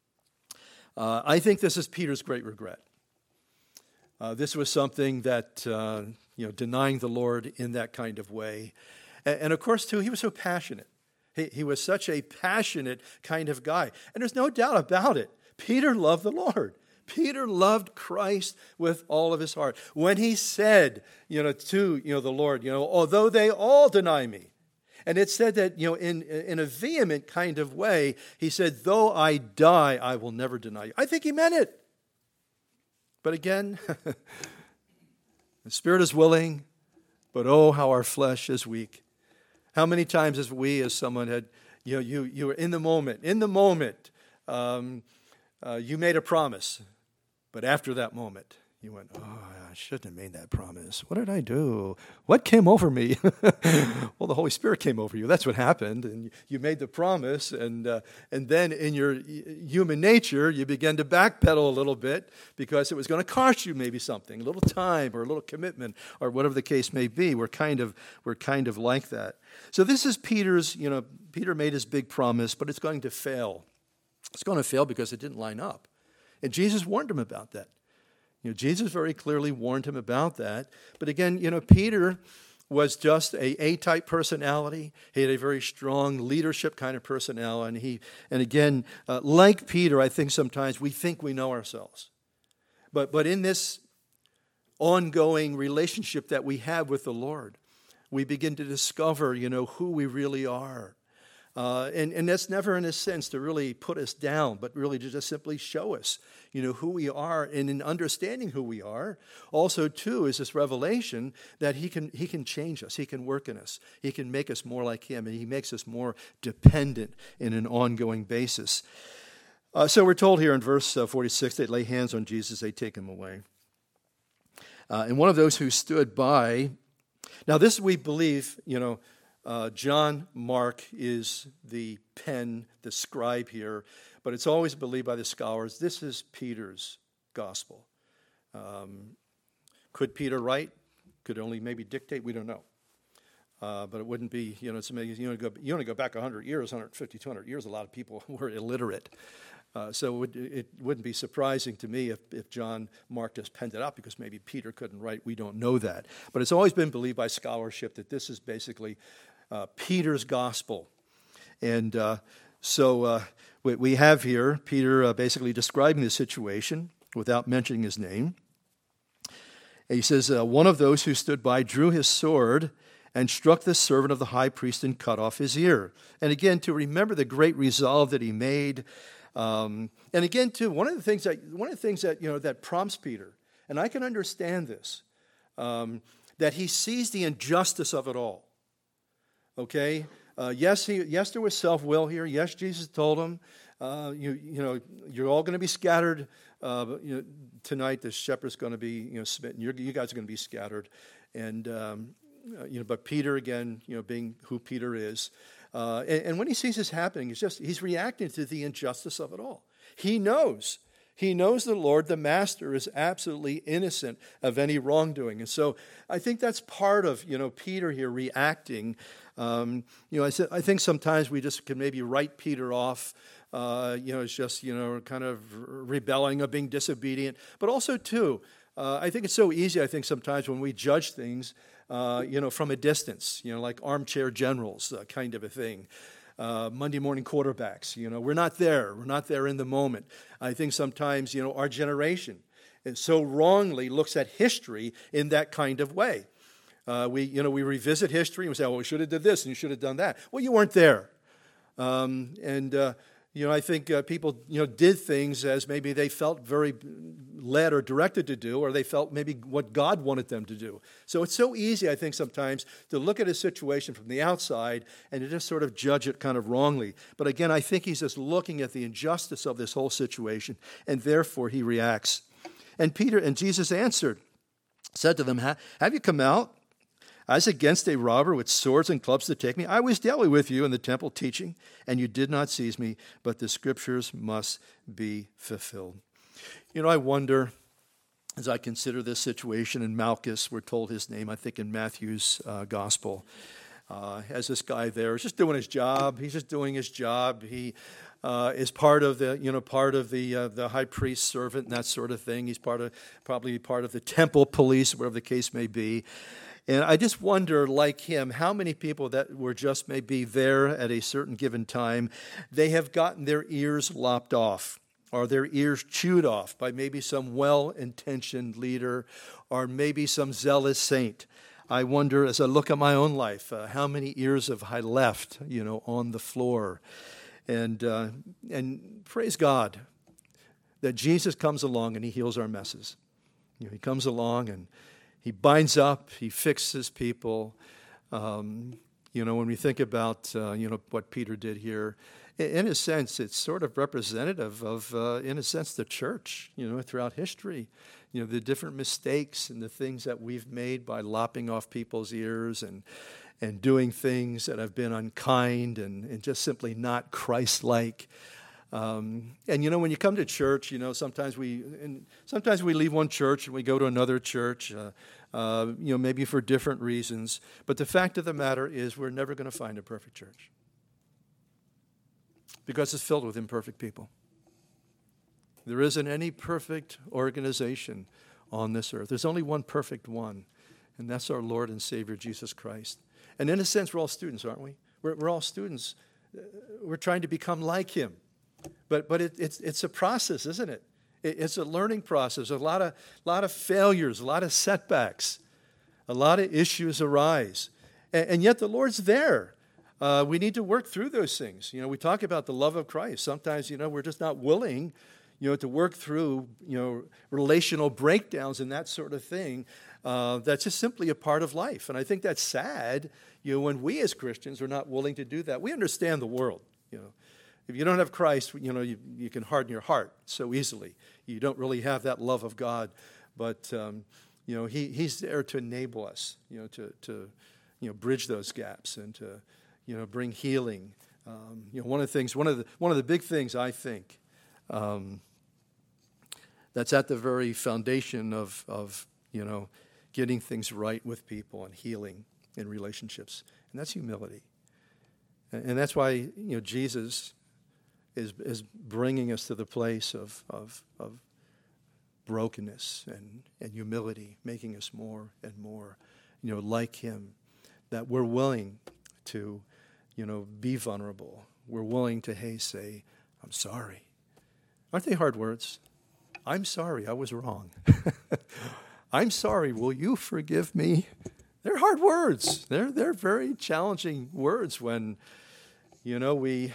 I think this is Peter's great regret. This was something that, denying the Lord in that kind of way. And of course, too, he was so passionate. He was such a passionate kind of guy. And there's no doubt about it. Peter loved the Lord. Peter loved Christ with all of his heart. When he said, to the Lord, although they all deny me. And it said that, in a vehement kind of way, he said, though I die, I will never deny you. I think he meant it. But again, the spirit is willing, but oh, how our flesh is weak. How many times as someone had, you were in the moment, you made a promise, but after that moment, you went, oh, I shouldn't have made that promise. What did I do? What came over me? Well, the Holy Spirit came over you. That's what happened. And you made the promise. And then in your human nature, you began to backpedal a little bit because it was going to cost you maybe something, a little time or a little commitment or whatever the case may be. We're kind of like that. So this is Peter's, Peter made his big promise, but it's going to fail. It's going to fail because it didn't line up. And Jesus warned him about that. Jesus very clearly warned him about that. But again, Peter was just a A-type personality. He had a very strong leadership kind of personality. And again, like Peter, I think sometimes we think we know ourselves. But in this ongoing relationship that we have with the Lord, we begin to discover, who we really are. And that's never in a sense to really put us down, but really to just simply show us, who we are. And in understanding who we are, also, too, is this revelation that he can change us. He can work in us. He can make us more like him, and he makes us more dependent in an ongoing basis. So we're told here in verse 46, they lay hands on Jesus, they take him away. And one of those who stood by, now this we believe, John Mark is the pen, the scribe here, but it's always believed by the scholars, this is Peter's gospel. Could Peter write? Could only maybe dictate? We don't know. But it wouldn't be, it's amazing. You only go back 100 years, 150, 200 years, a lot of people were illiterate. So it wouldn't be surprising to me if John Mark just penned it out because maybe Peter couldn't write. We don't know that. But it's always been believed by scholarship that this is basically Peter's gospel. And so we have here Peter basically describing the situation without mentioning his name. And he says, one of those who stood by drew his sword and struck the servant of the high priest and cut off his ear. And again, to remember the great resolve that he made. And again, too, one of the things that that prompts Peter, and I can understand this, that he sees the injustice of it all. Okay, yes, there was self-will here. Yes, Jesus told him, you're all going to be scattered tonight. The shepherd's going to be smitten. You guys are going to be scattered, and but Peter again, being who Peter is. And when he sees this happening, he's reacting to the injustice of it all. He knows the Lord, the Master, is absolutely innocent of any wrongdoing. And so I think that's part of, Peter here reacting. I think sometimes we just can maybe write Peter off, as just, kind of rebelling or being disobedient. But also, too, I think it's so easy, sometimes when we judge things, from a distance, like armchair generals, kind of a thing. Monday morning quarterbacks, we're not there. We're not there in the moment. I think sometimes, our generation so wrongly looks at history in that kind of way. We revisit history and we say, well, we should have did this and you should have done that. Well, you weren't there. I think people, did things as maybe they felt very led or directed to do, or they felt maybe what God wanted them to do. So it's so easy, I think, sometimes to look at a situation from the outside and to just sort of judge it kind of wrongly. But again, I think he's just looking at the injustice of this whole situation, and therefore he reacts. And Jesus answered, said to them, have you come out as against a robber with swords and clubs to take me? I was daily with you in the temple teaching, and you did not seize me, but the scriptures must be fulfilled. I wonder, as I consider this situation in Malchus, we're told his name, I think, in Matthew's gospel, as this guy there is just doing his job. He's just doing his job. He is part of the high priest's servant and that sort of thing. He's probably part of the temple police, whatever the case may be. And I just wonder, like him, how many people that were just maybe there at a certain given time, they have gotten their ears lopped off or their ears chewed off by maybe some well-intentioned leader or maybe some zealous saint. I wonder, as I look at my own life, how many ears have I left, on the floor? And praise God that Jesus comes along and he heals our messes. He comes along and he binds up, he fixes people. When we think about, what Peter did here, in a sense, it's sort of representative of, in a sense, the church, throughout history. The different mistakes and the things that we've made by lopping off people's ears and doing things that have been unkind and just simply not Christ-like. And when you come to church, sometimes we leave one church and we go to another church, maybe for different reasons. But the fact of the matter is, we're never going to find a perfect church because it's filled with imperfect people. There isn't any perfect organization on this earth. There's only one perfect one, and that's our Lord and Savior, Jesus Christ. And in a sense, we're all students, aren't we? We're all students. We're trying to become like him. But it's a process, isn't it? It's a learning process. A lot of failures, a lot of setbacks, a lot of issues arise, and yet the Lord's there. we need to work through those things. We talk about the love of Christ. Sometimes, we're just not willing, to work through, relational breakdowns and that sort of thing. That's just simply a part of life. And I think that's sad, when we as Christians are not willing to do that. We understand the world, If you don't have Christ, you can harden your heart so easily. You don't really have that love of God. But, He's there to enable us, to bridge those gaps and to, bring healing. One of the big things I think that's at the very foundation of getting things right with people and healing in relationships, and that's humility. And that's why Jesus is bringing us to the place of brokenness and humility, making us more and more like Him. That we're willing to be vulnerable. We're willing to say, I'm sorry. Aren't they hard words? I'm sorry, I was wrong. I'm sorry, will you forgive me? They're hard words. They're very challenging words when, we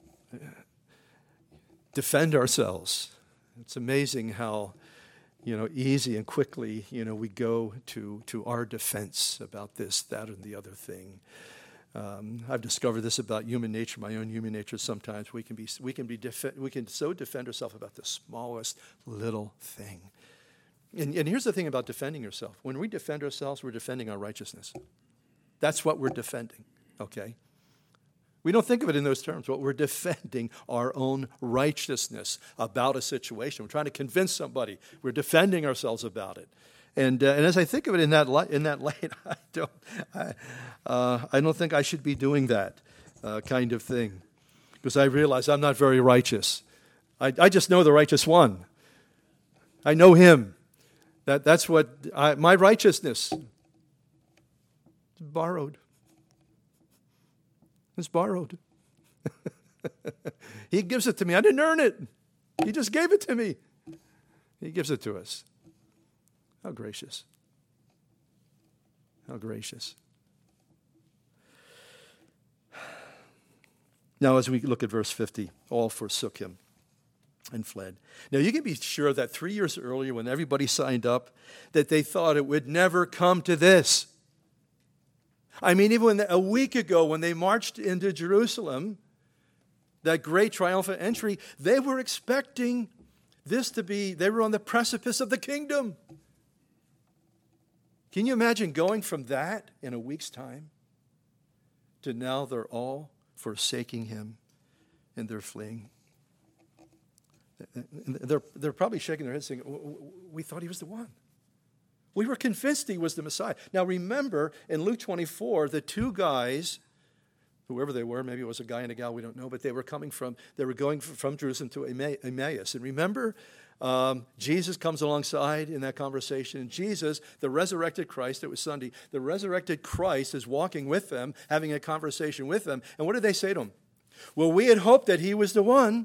defend ourselves. It's amazing how, easy and quickly, we go to our defense about this, that, and the other thing. I've discovered this about human nature, my own human nature. Sometimes we can so defend ourselves about the smallest little thing. And here's the thing about defending yourself. When we defend ourselves, we're defending our righteousness. That's what we're defending, okay? We don't think of it in those terms, but we're defending our own righteousness about a situation. We're trying to convince somebody. We're defending ourselves about it. And as I think of it in that light, I don't think I should be doing that kind of thing, because I realize I'm not very righteous. I just know the righteous one. I know Him. That's what my righteousness is borrowed. It's borrowed. He gives it to me. I didn't earn it. He just gave it to me. He gives it to us. How gracious. How gracious. Now, as we look at verse 50, all forsook Him and fled. Now, you can be sure that 3 years earlier, when everybody signed up, that they thought it would never come to this. I mean, even a week ago, when they marched into Jerusalem, that great triumphant entry, they were expecting this to be, they were on the precipice of the kingdom. Can you imagine going from that in a week's time to now they're all forsaking Him and they're fleeing? They're probably shaking their heads saying, we thought He was the one. We were convinced He was the Messiah. Now remember, in Luke 24, the two guys, whoever they were, maybe it was a guy and a gal, we don't know, but they were going from Jerusalem to Emmaus. And remember, Jesus comes alongside in that conversation. And Jesus, the resurrected Christ, it was Sunday, the resurrected Christ is walking with them, having a conversation with them. And what did they say to Him? Well, we had hoped that He was the one.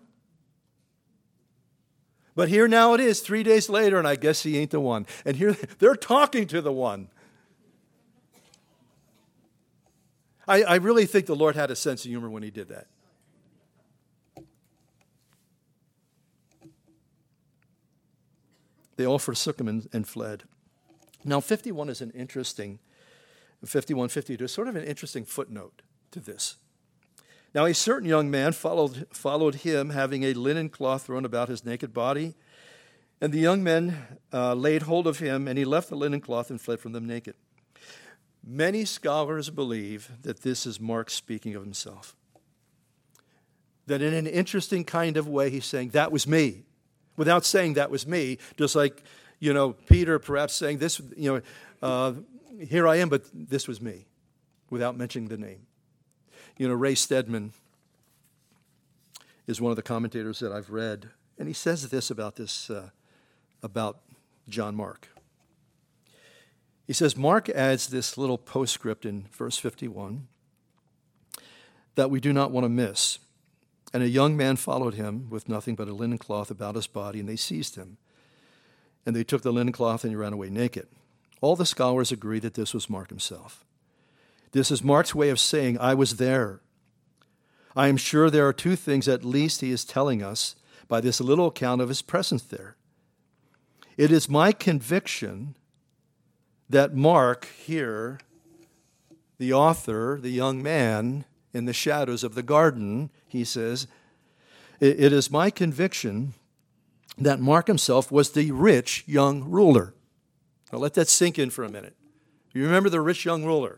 But here now it is, 3 days later, and I guess He ain't the one. And here they're talking to the one. I really think the Lord had a sense of humor when He did that. They all forsook Him and fled. Now, 51 is an interesting, 51:52 is sort of an interesting footnote to this. Now, a certain young man followed Him, having a linen cloth thrown about his naked body. And the young men laid hold of him, and he left the linen cloth and fled from them naked. Many scholars believe that this is Mark speaking of himself. That in an interesting kind of way, he's saying, that was me. Without saying that was me, just like, Peter perhaps saying this, here I am, but this was me, without mentioning the name. Ray Stedman is one of the commentators that I've read, and he says this about John Mark. He says, Mark adds this little postscript in verse 51 that we do not want to miss. And a young man followed him with nothing but a linen cloth about his body, and they seized him. And they took the linen cloth and he ran away naked. All the scholars agree that this was Mark himself. This is Mark's way of saying, I was there. I am sure there are two things at least he is telling us by this little account of his presence there. It is my conviction that Mark here, the author, the young man in the shadows of the garden, he says, it is my conviction that Mark himself was the rich young ruler. Now let that sink in for a minute. You remember the rich young ruler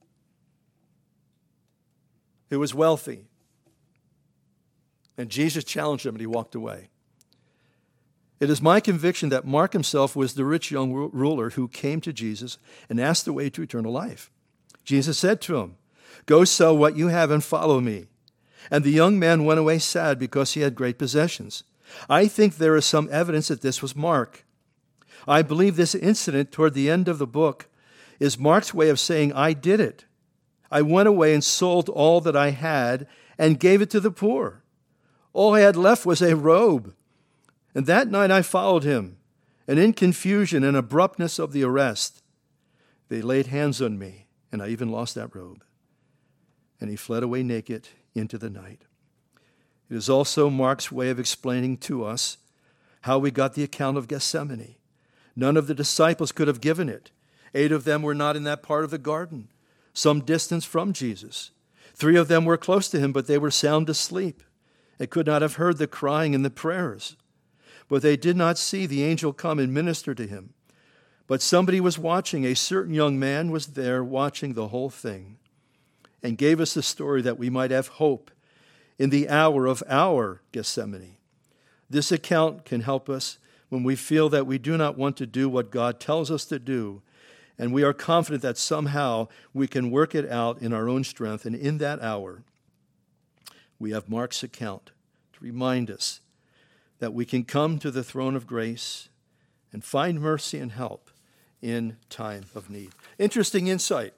who was wealthy? And Jesus challenged him and he walked away. It is my conviction that Mark himself was the rich young ruler who came to Jesus and asked the way to eternal life. Jesus said to him, "Go sell what you have and follow me." And the young man went away sad because he had great possessions. I think there is some evidence that this was Mark. I believe this incident toward the end of the book is Mark's way of saying, I did it. I went away and sold all that I had and gave it to the poor. All I had left was a robe. And that night I followed him, and in confusion and abruptness of the arrest, they laid hands on me, and I even lost that robe. And he fled away naked into the night. It is also Mark's way of explaining to us how we got the account of Gethsemane. None of the disciples could have given it. 8 of them were not in that part of the garden, some distance from Jesus. 3 of them were close to him, but they were sound asleep and could not have heard the crying and the prayers. But they did not see the angel come and minister to him. But somebody was watching. A certain young man was there watching the whole thing and gave us the story that we might have hope in the hour of our Gethsemane. This account can help us when we feel that we do not want to do what God tells us to do, and we are confident that somehow we can work it out in our own strength. And in that hour, we have Mark's account to remind us that we can come to the throne of grace and find mercy and help in time of need. Interesting insight.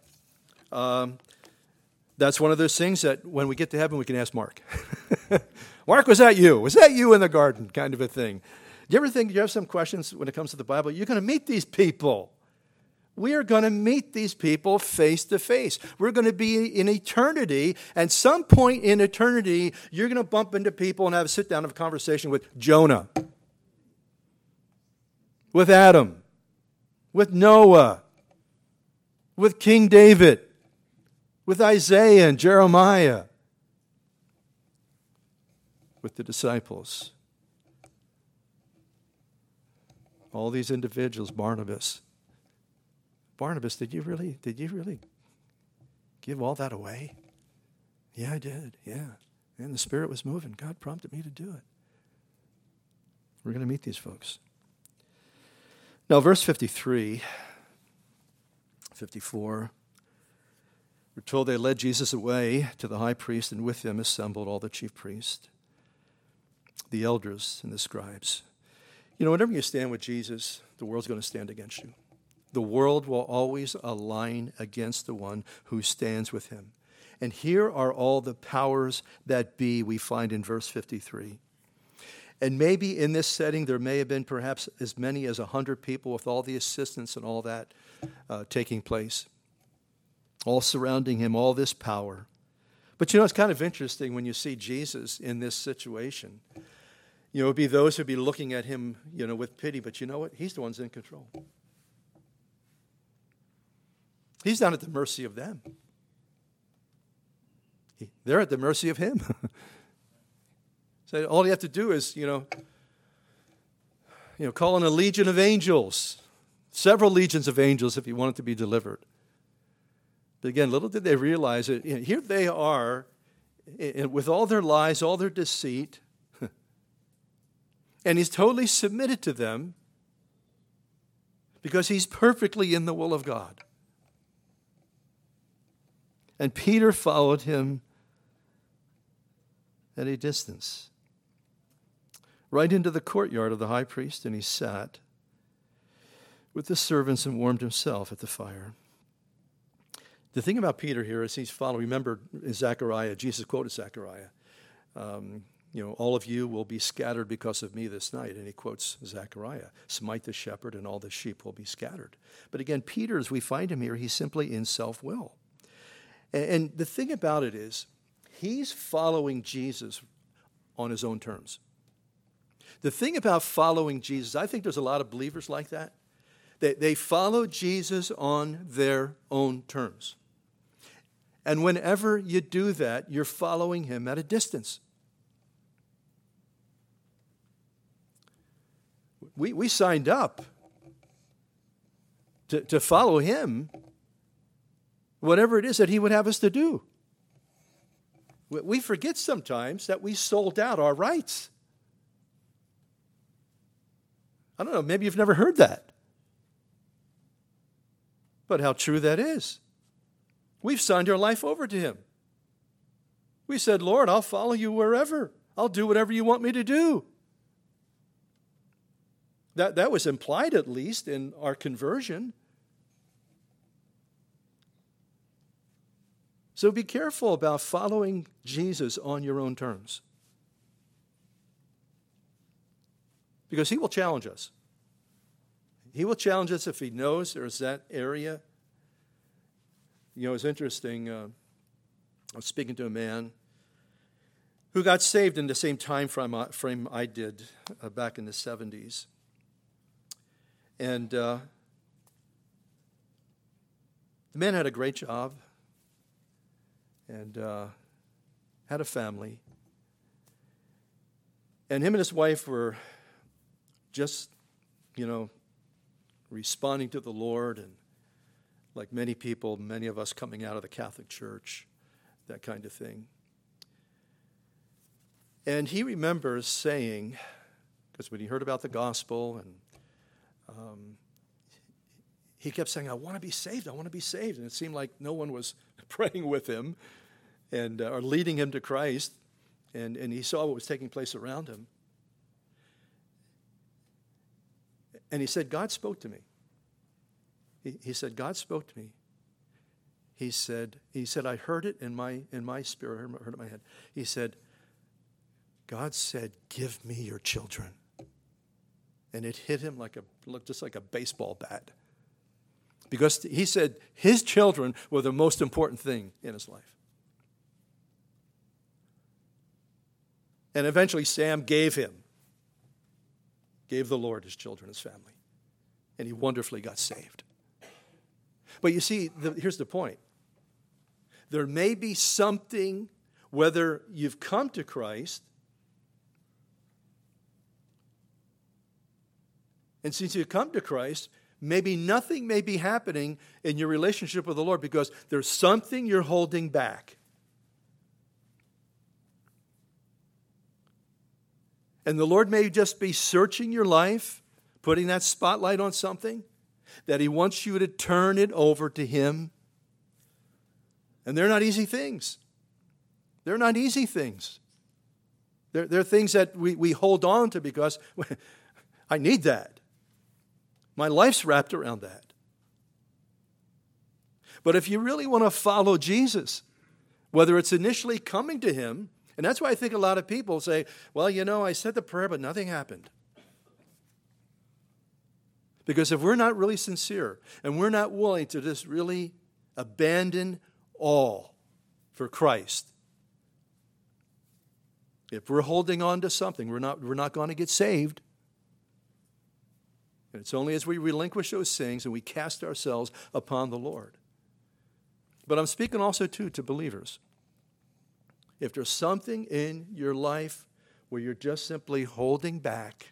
That's one of those things that when we get to heaven, we can ask Mark. Mark, was that you? Was that you in the garden? Kind of a thing. Do you ever think you have some questions when it comes to the Bible? You're going to meet these people. We are going to meet these people face to face. We're going to be in eternity, and some point in eternity, you're going to bump into people and have a sit down, have a conversation with Jonah, with Adam, with Noah, with King David, with Isaiah and Jeremiah, with the disciples. All these individuals, Barnabas, did you really give all that away? Yeah, I did. Yeah. And the Spirit was moving. God prompted me to do it. We're going to meet these folks. Now, verse 53, 54, we're told they led Jesus away to the high priest, and with him assembled all the chief priests, the elders, and the scribes. You know, whenever you stand with Jesus, the world's going to stand against you. The world will always align against the one who stands with him. And here are all the powers that be we find in verse 53. And maybe in this setting there may have been perhaps as many as 100 people with all the assistants and all that taking place, all surrounding him, all this power. But you know, it's kind of interesting when you see Jesus in this situation. You know, it would be those who would be looking at him, you know, with pity. But you know what? He's the one who's in control. He's not at the mercy of them. They're at the mercy of him. So all you have to do is, you know, call in a legion of angels, several legions of angels if you want it to be delivered. But again, little did they realize it. You know, here they are with all their lies, all their deceit, and he's totally submitted to them because he's perfectly in the will of God. And Peter followed him at a distance, right into the courtyard of the high priest, and he sat with the servants and warmed himself at the fire. The thing about Peter here is he's following. Remember in Zechariah, Jesus quoted Zechariah, you know, all of you will be scattered because of me this night. And he quotes Zechariah, smite the shepherd and all the sheep will be scattered. But again, Peter, as we find him here, he's simply in self-will. And the thing about it is, he's following Jesus on his own terms. The thing about following Jesus, I think there's a lot of believers like that. They follow Jesus on their own terms. And whenever you do that, you're following him at a distance. We signed up to follow him, whatever it is that he would have us to do. We forget sometimes that we sold out our rights. I don't know, maybe you've never heard that. But how true that is. We've signed our life over to him. We said, Lord, I'll follow you wherever. I'll do whatever you want me to do. That was implied, at least, in our conversion. So be careful about following Jesus on your own terms. Because he will challenge us. He will challenge us if he knows there's that area. You know, it's interesting. I was speaking to a man who got saved in the same time frame I did back in the 70s. And the man had a great job and had a family. And him and his wife were just, responding to the Lord, and like many people, many of us coming out of the Catholic Church, that kind of thing. And he remembers saying, because when he heard about the gospel, and he kept saying, I want to be saved, I want to be saved. And it seemed like no one was praying with him and or leading him to Christ. And he saw what was taking place around him. And he said, God spoke to me. He said, God spoke to me. He said, I heard it in my spirit, I heard it in my head. He said, God said, give me your children. And it hit him just like a baseball bat. Because he said his children were the most important thing in his life. And eventually Sam gave the Lord his children, his family. And he wonderfully got saved. But you see, here's the point. There may be something, whether you've come to Christ, and since you've come to Christ, maybe nothing may be happening in your relationship with the Lord because there's something you're holding back. And the Lord may just be searching your life, putting that spotlight on something, that he wants you to turn it over to him. And they're not easy things. They're not easy things. They're things that we hold on to because I need that. My life's wrapped around that. But if you really want to follow Jesus, whether it's initially coming to him, and that's why I think a lot of people say, well, I said the prayer, but nothing happened. Because if we're not really sincere and we're not willing to just really abandon all for Christ, if we're holding on to something, we're not going to get saved. And it's only as we relinquish those things and we cast ourselves upon the Lord. But I'm speaking also, too, to believers. If there's something in your life where you're just simply holding back,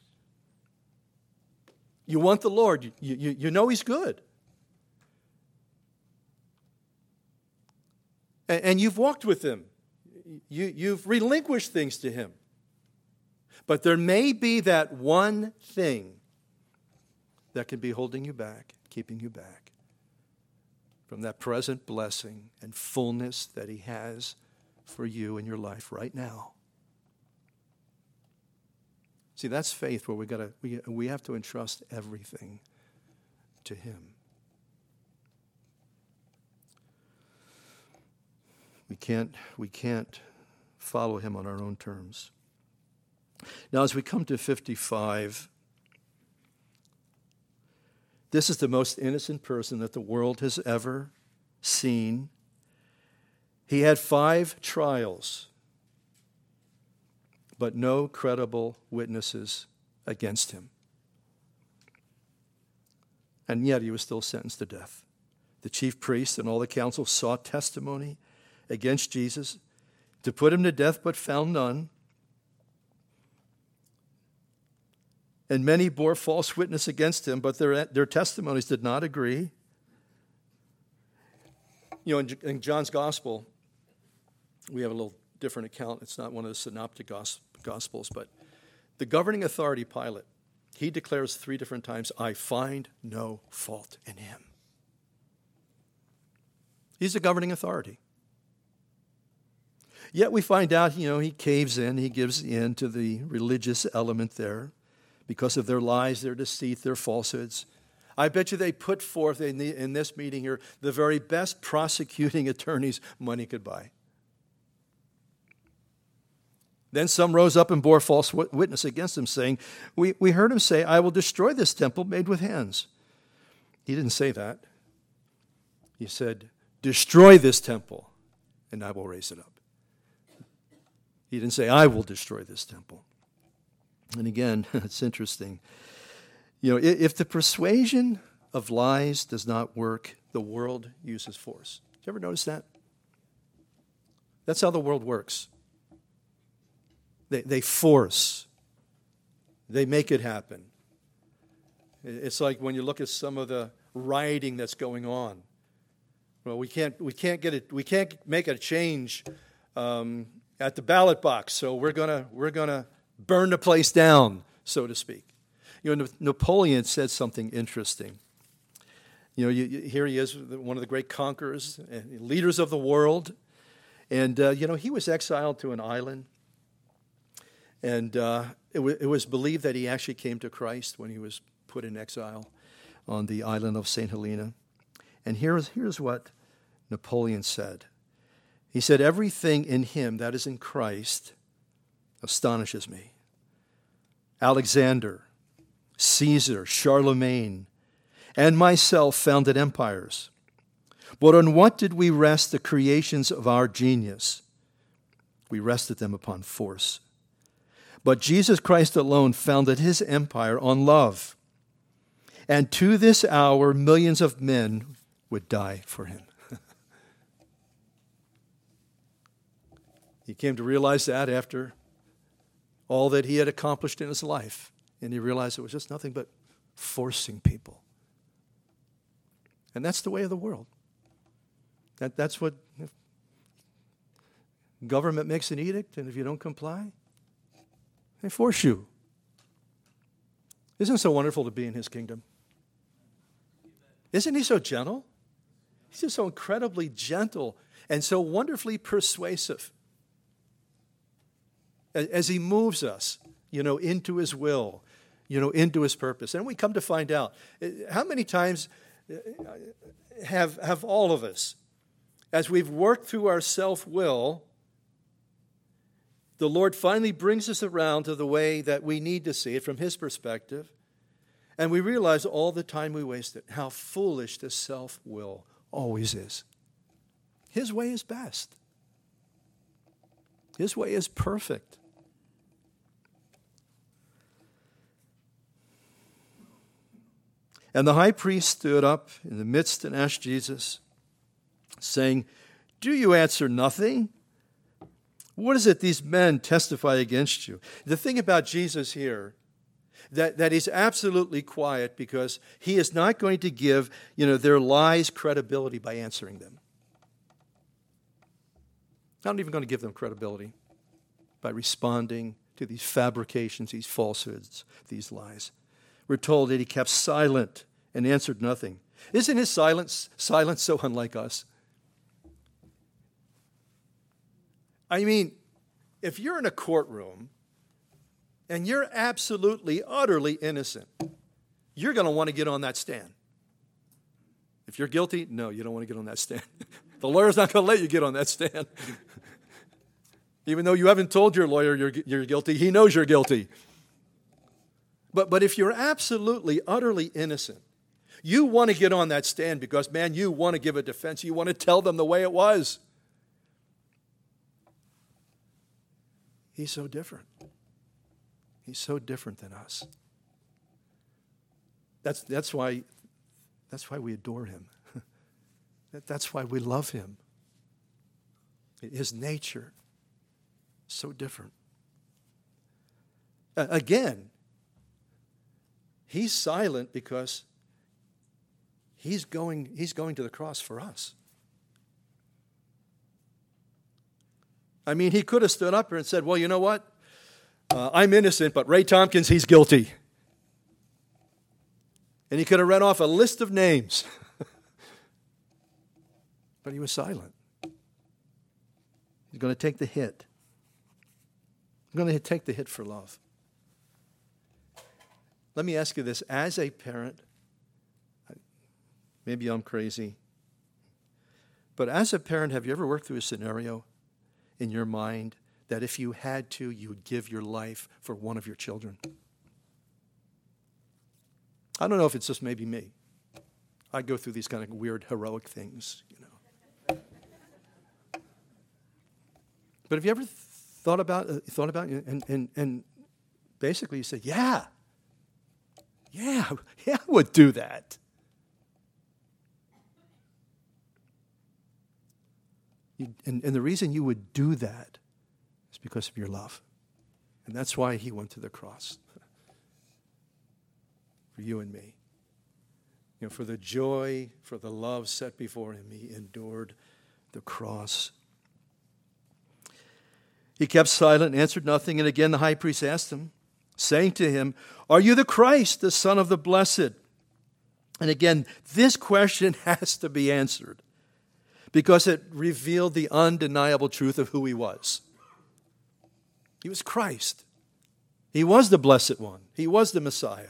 you want the Lord, you know he's good. And you've walked with him. You've relinquished things to him. But there may be that one thing that can be holding you back, keeping you back from that present blessing and fullness that he has for you in your life right now. See, that's faith where we have to entrust everything to him. We can't follow him on our own terms. Now, as we come to 55, this is the most innocent person that the world has ever seen. He had 5 trials, but no credible witnesses against him. And yet he was still sentenced to death. The chief priests and all the council sought testimony against Jesus to put him to death, but found none. And many bore false witness against him, but their testimonies did not agree. You know, in John's gospel, we have a little different account. It's not one of the synoptic gospels, but the governing authority, Pilate, he declares 3 different times, I find no fault in him. He's the governing authority. Yet we find out, he caves in, he gives in to the religious element there because of their lies, their deceit, their falsehoods. I bet you they put forth in this meeting here the very best prosecuting attorneys money could buy. Then some rose up and bore false witness against him, saying, we heard him say, I will destroy this temple made with hands. He didn't say that. He said, destroy this temple, and I will raise it up. He didn't say, I will destroy this temple. And again, it's interesting. If the persuasion of lies does not work, the world uses force. Did you ever notice that? That's how the world works. They force. They make it happen. It's like when you look at some of the rioting that's going on. Well, we can't make a change at the ballot box, so we're gonna burn the place down, so to speak. Napoleon said something interesting. Here he is, one of the great conquerors and leaders of the world, and he was exiled to an island. And it was believed that he actually came to Christ when he was put in exile on the island of St. Helena. And here's what Napoleon said. He said, everything in him that is in Christ astonishes me. Alexander, Caesar, Charlemagne, and myself founded empires. But on what did we rest the creations of our genius? We rested them upon force. But Jesus Christ alone founded his empire on love. And to this hour, millions of men would die for him. He came to realize that after all that he had accomplished in his life. And he realized it was just nothing but forcing people. And that's the way of the world. That's what government makes an edict, and if you don't comply, they force you. Isn't it so wonderful to be in his kingdom? Isn't he so gentle? He's just so incredibly gentle and so wonderfully persuasive as he moves us, into his will, into his purpose. And we come to find out, how many times have all of us, as we've worked through our self-will, the Lord finally brings us around to the way that we need to see it from his perspective, and we realize all the time we wasted, how foolish this self-will always is. His way is best. His way is perfect. And the high priest stood up in the midst and asked Jesus, saying, do you answer nothing? What is it these men testify against you? The thing about Jesus here, that he's absolutely quiet because he is not going to give, their lies credibility by answering them. Not even going to give them credibility by responding to these fabrications, these falsehoods, these lies. We're told that he kept silent and answered nothing. Isn't his silence so unlike us? I mean, if you're in a courtroom and you're absolutely, utterly innocent, you're going to want to get on that stand. If you're guilty, no, you don't want to get on that stand. The lawyer's not going to let you get on that stand. Even though you haven't told your lawyer you're guilty, he knows you're guilty. But if you're absolutely, utterly innocent, you want to get on that stand because, man, you want to give a defense. You want to tell them the way it was. He's so different. He's so different than us. That's why we adore him. That's why we love him. His nature, so different. Again, he's silent because he's going to the cross for us. I mean, he could have stood up here and said, well, you know what? I'm innocent, but Ray Tompkins, he's guilty. And he could have read off a list of names. But he was silent. He's going to take the hit. He's going to take the hit for love. Let me ask you this. As a parent, maybe I'm crazy, but as a parent, have you ever worked through a scenario in your mind that if you had to, you would give your life for one of your children? I don't know if it's just maybe me. I go through these kind of weird heroic things, you know. But have you ever thought about and basically you say, yeah, I would do that. And the reason you would do that is because of your love. And that's why he went to the cross. For you and me. You know, for the joy, for the love set before him, he endured the cross. He kept silent and answered nothing. And again the high priest asked him, saying to him, are you the Christ, the Son of the Blessed? And again, this question has to be answered because it revealed the undeniable truth of who he was. He was Christ. He was the Blessed One. He was the Messiah.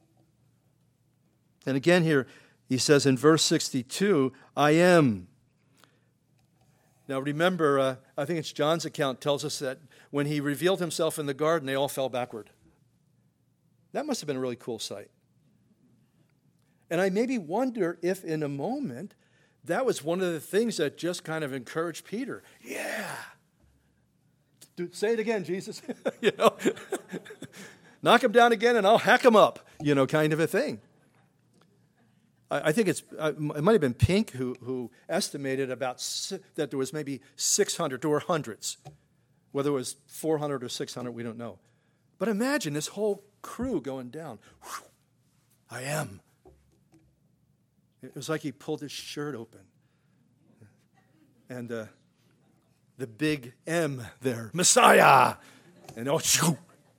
And again here, he says in verse 62, I am. Now remember, I think it's John's account tells us that when he revealed himself in the garden, they all fell backward. That must have been a really cool sight. And I maybe wonder if in a moment, that was one of the things that just kind of encouraged Peter. Yeah. Dude, say it again, Jesus. You know, knock him down again and I'll hack him up, you know, kind of a thing. I think it might have been Pink who estimated that there was maybe 600, there were hundreds. Whether it was 400 or 600, we don't know. But imagine this whole crew going down. Whew, I am. It was like he pulled his shirt open. And the big M there, Messiah. And oh, shoo.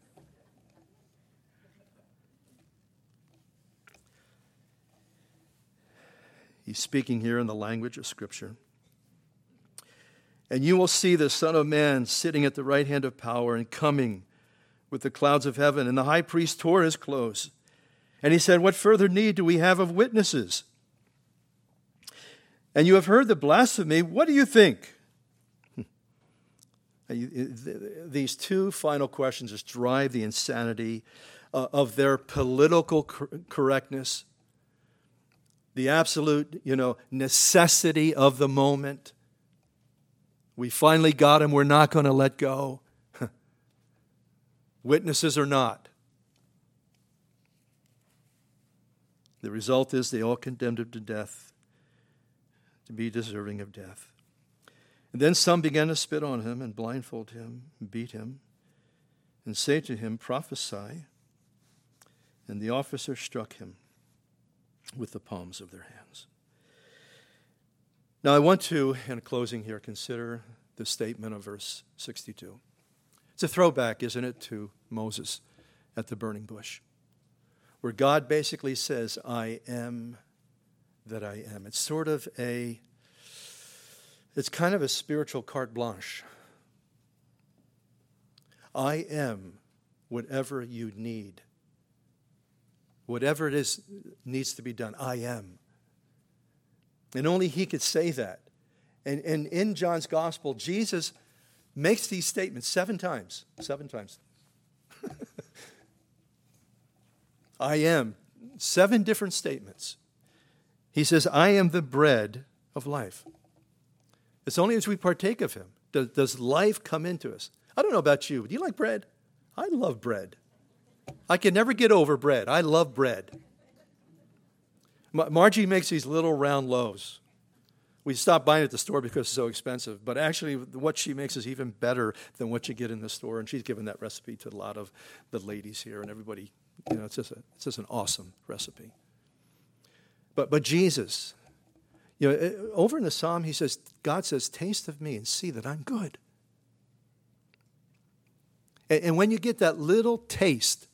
He's speaking here in the language of Scripture. And you will see the Son of Man sitting at the right hand of power and coming with the clouds of heaven. And the high priest tore his clothes. And he said, what further need do we have of witnesses? And you have heard the blasphemy. What do you think? These two final questions just drive the insanity of their political correctness, the absolute, necessity of the moment. We finally got him. We're not going to let go. Witnesses or not. The result is they all condemned him to death, to be deserving of death. And then some began to spit on him and blindfold him, and beat him, and say to him, prophesy. And the officers struck him with the palms of their hands. Now I want to, in closing here, consider the statement of verse 62. It's a throwback, isn't it, to Moses at the burning bush, where God basically says, I am that I am. It's kind of a spiritual carte blanche. I am whatever you need. Whatever it is needs to be done, I am. And only he could say that. And in John's gospel, Jesus makes these statements 7 times. 7 times. I am. 7 different statements. He says, I am the bread of life. It's only as we partake of him does life come into us. I don't know about you. Do you like bread? I love bread. I can never get over bread. I love bread. Margie makes these little round loaves. We stopped buying it at the store because it's so expensive. But actually, what she makes is even better than what you get in the store. And she's given that recipe to a lot of the ladies here and everybody. You know, it's just an awesome recipe. But Jesus, you know, over in the Psalm, God says, taste of me and see that I'm good. And when you get that little taste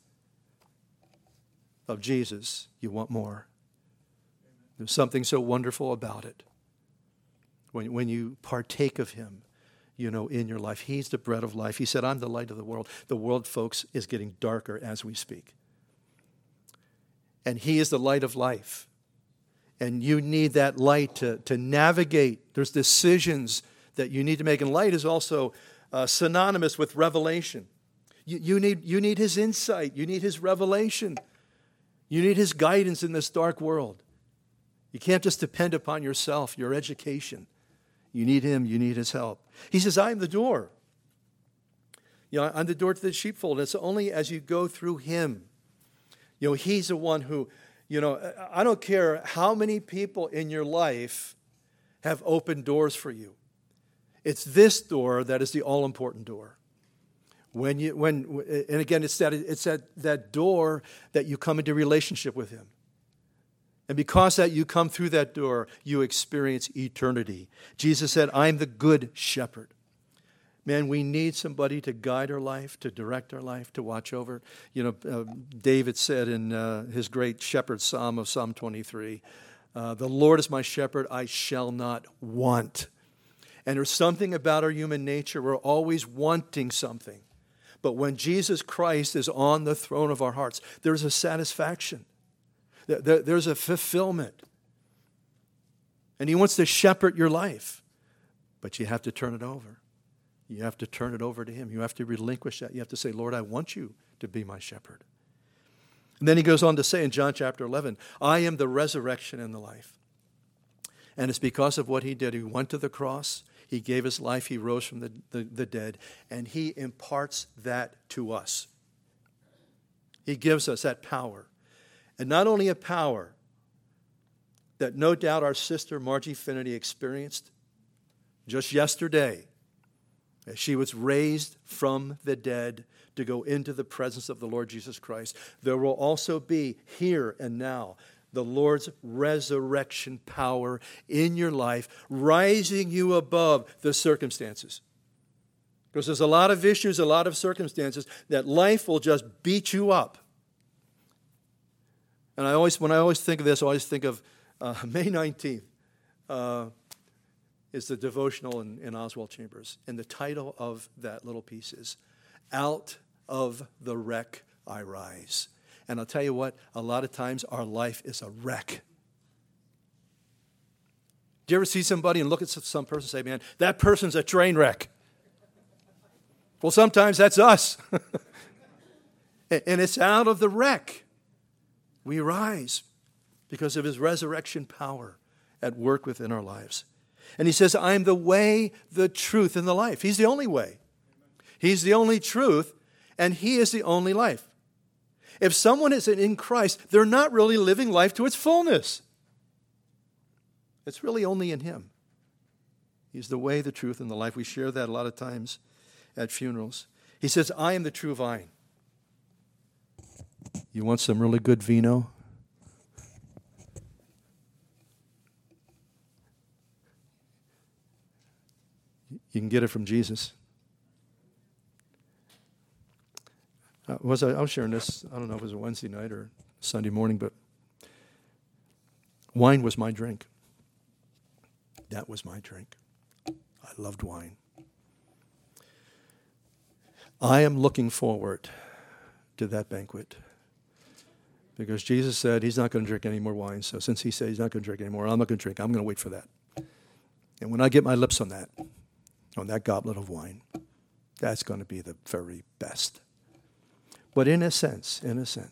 of Jesus, you want more. There's something so wonderful about it. When you partake of him, you know, in your life. He's the bread of life. He said, I'm the light of the world. The world, folks, is getting darker as we speak. And he is the light of life. And you need that light to navigate. There's decisions that you need to make. And light is also synonymous with revelation. You need his insight. You need his revelation. You need his guidance in this dark world. You can't just depend upon yourself, your education. You need him. You need his help. He says, I am the door. You know, I'm the door to the sheepfold. It's only as you go through him. You know, he's the one who, you know, I don't care how many people in your life have opened doors for you. It's this door that is the all-important door. And again, it's that door that you come into relationship with him. And because that you come through that door, you experience eternity. Jesus said, I'm the good shepherd. Man, we need somebody to guide our life, to direct our life, to watch over it. You know, David said in his great shepherd psalm of Psalm 23, the Lord is my shepherd, I shall not want. And there's something about our human nature, we're always wanting something. But when Jesus Christ is on the throne of our hearts, there's a satisfaction. There's a fulfillment. And he wants to shepherd your life. But you have to turn it over. You have to turn it over to him. You have to relinquish that. You have to say, Lord, I want you to be my shepherd. And then he goes on to say in John chapter 11, I am the resurrection and the life. And it's because of what he did. He went to the cross. He gave his life. He rose from the dead. And he imparts that to us. He gives us that power. And not only a power that no doubt our sister Margie Finity experienced just yesterday as she was raised from the dead to go into the presence of the Lord Jesus Christ. There will also be here and now the Lord's resurrection power in your life, rising you above the circumstances. Because there's a lot of issues, a lot of circumstances that life will just beat you up. And when I always think of this, I always think of May 19th is the devotional in Oswald Chambers. And the title of that little piece is, Out of the Wreck I Rise. And I'll tell you what, a lot of times our life is a wreck. Do you ever see somebody and look at some person and say, man, that person's a train wreck? Well, sometimes that's us. And it's out of the wreck we rise because of his resurrection power at work within our lives. And he says, I am the way, the truth, and the life. He's the only way. He's the only truth, and he is the only life. If someone isn't in Christ, they're not really living life to its fullness. It's really only in him. He's the way, the truth, and the life. We share that a lot of times at funerals. He says, I am the true vine. You want some really good vino? You can get it from Jesus. I was sharing this, I don't know if it was a Wednesday night or Sunday morning, but wine was my drink. That was my drink. I loved wine. I am looking forward to that banquet. Because Jesus said he's not going to drink any more wine. So since he said he's not going to drink any more, I'm not going to drink. I'm going to wait for that. And when I get my lips on that goblet of wine, that's going to be the very best. But in a sense,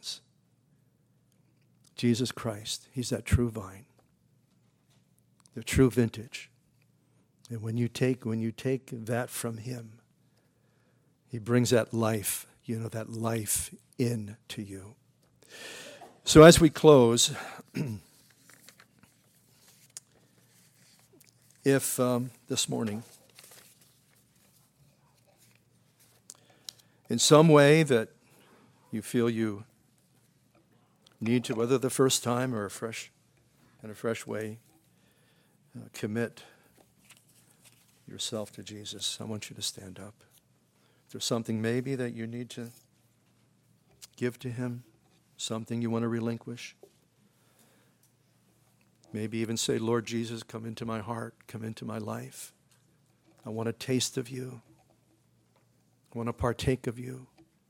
Jesus Christ, he's that true vine, the true vintage. And when you take that from him, He brings that life, that life into you. So as we close, if this morning, in some way that you feel you need to, whether the first time or in a fresh way, commit yourself to Jesus, I want you to stand up. If there's something maybe that you need to give to him, something you want to relinquish, maybe even say, Lord Jesus, come into my heart, come into my life. I want a taste of you. I want to partake of you.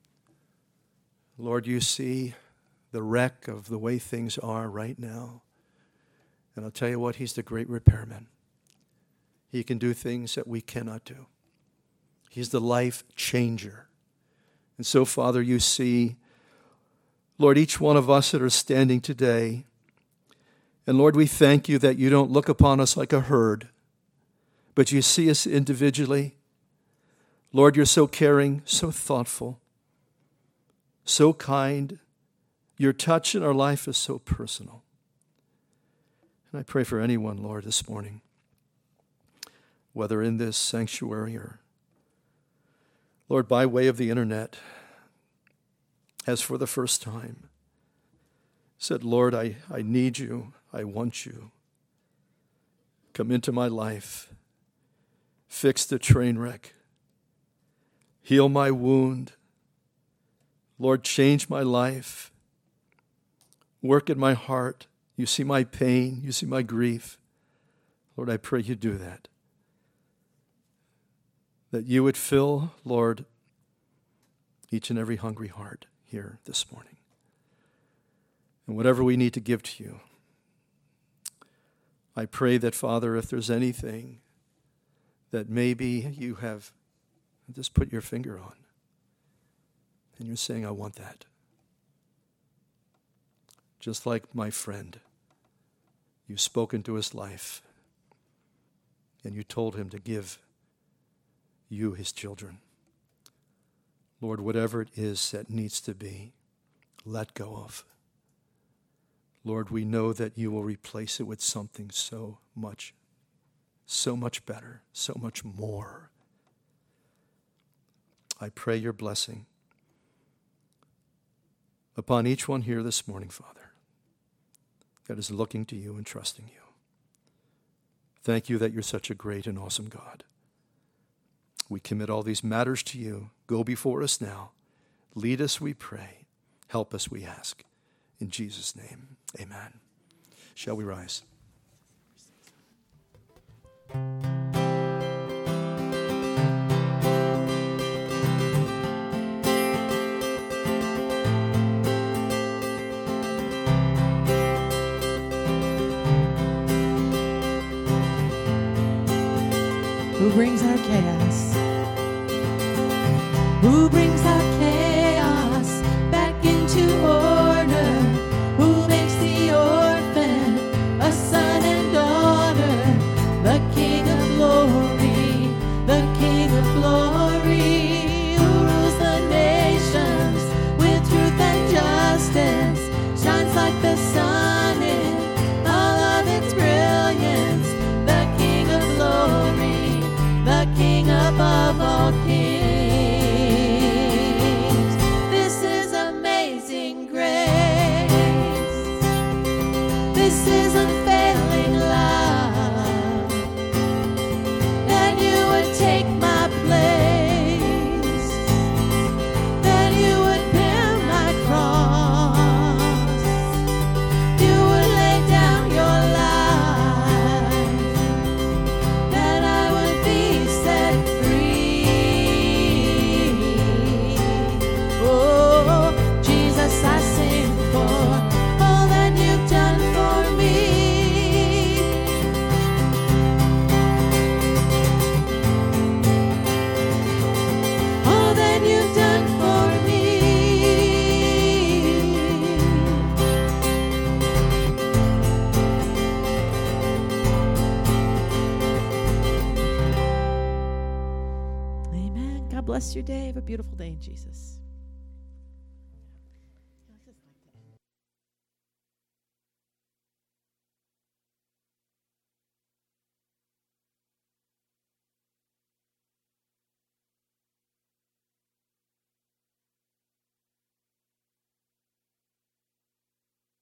Lord, you see the wreck of the way things are right now. And I'll tell you what, he's the great repairman. He can do things that we cannot do. He's the life changer. And so, Father, you see, Lord, each one of us that are standing today, and Lord, we thank you that you don't look upon us like a herd, but you see us individually. Lord, you're so caring, so thoughtful, so kind. Your touch in our life is so personal. And I pray for anyone, Lord, this morning, whether in this sanctuary or, Lord, by way of the internet, as for the first time, said, Lord, I need you. I want you. Come into my life. Fix the train wreck. Heal my wound. Lord, change my life. Work in my heart. You see my pain. You see my grief. Lord, I pray you do that. That you would fill, Lord, each and every hungry heart here this morning. And whatever we need to give to you, I pray that, Father, if there's anything that maybe you have just put your finger on, and you're saying, I want that. Just like my friend, you've spoken to his life, and you told him to give you, his children. Lord, whatever it is that needs to be let go of, Lord, we know that you will replace it with something so much better, so much more. I pray your blessing upon each one here this morning, Father, that is looking to you and trusting you. Thank you that you're such a great and awesome God. We commit all these matters to you. Go before us now. Lead us, we pray. Help us, we ask. In Jesus' name, amen. Shall we rise? Who brings our chaos? Who brings our chaos back into order? Who makes the orphan a son and daughter? The King of glory, the King of glory, who rules the nations with truth and justice, shines like the sun in all of its brilliance. The King of glory, the King above all kings. bless your day. Have a beautiful day in Jesus.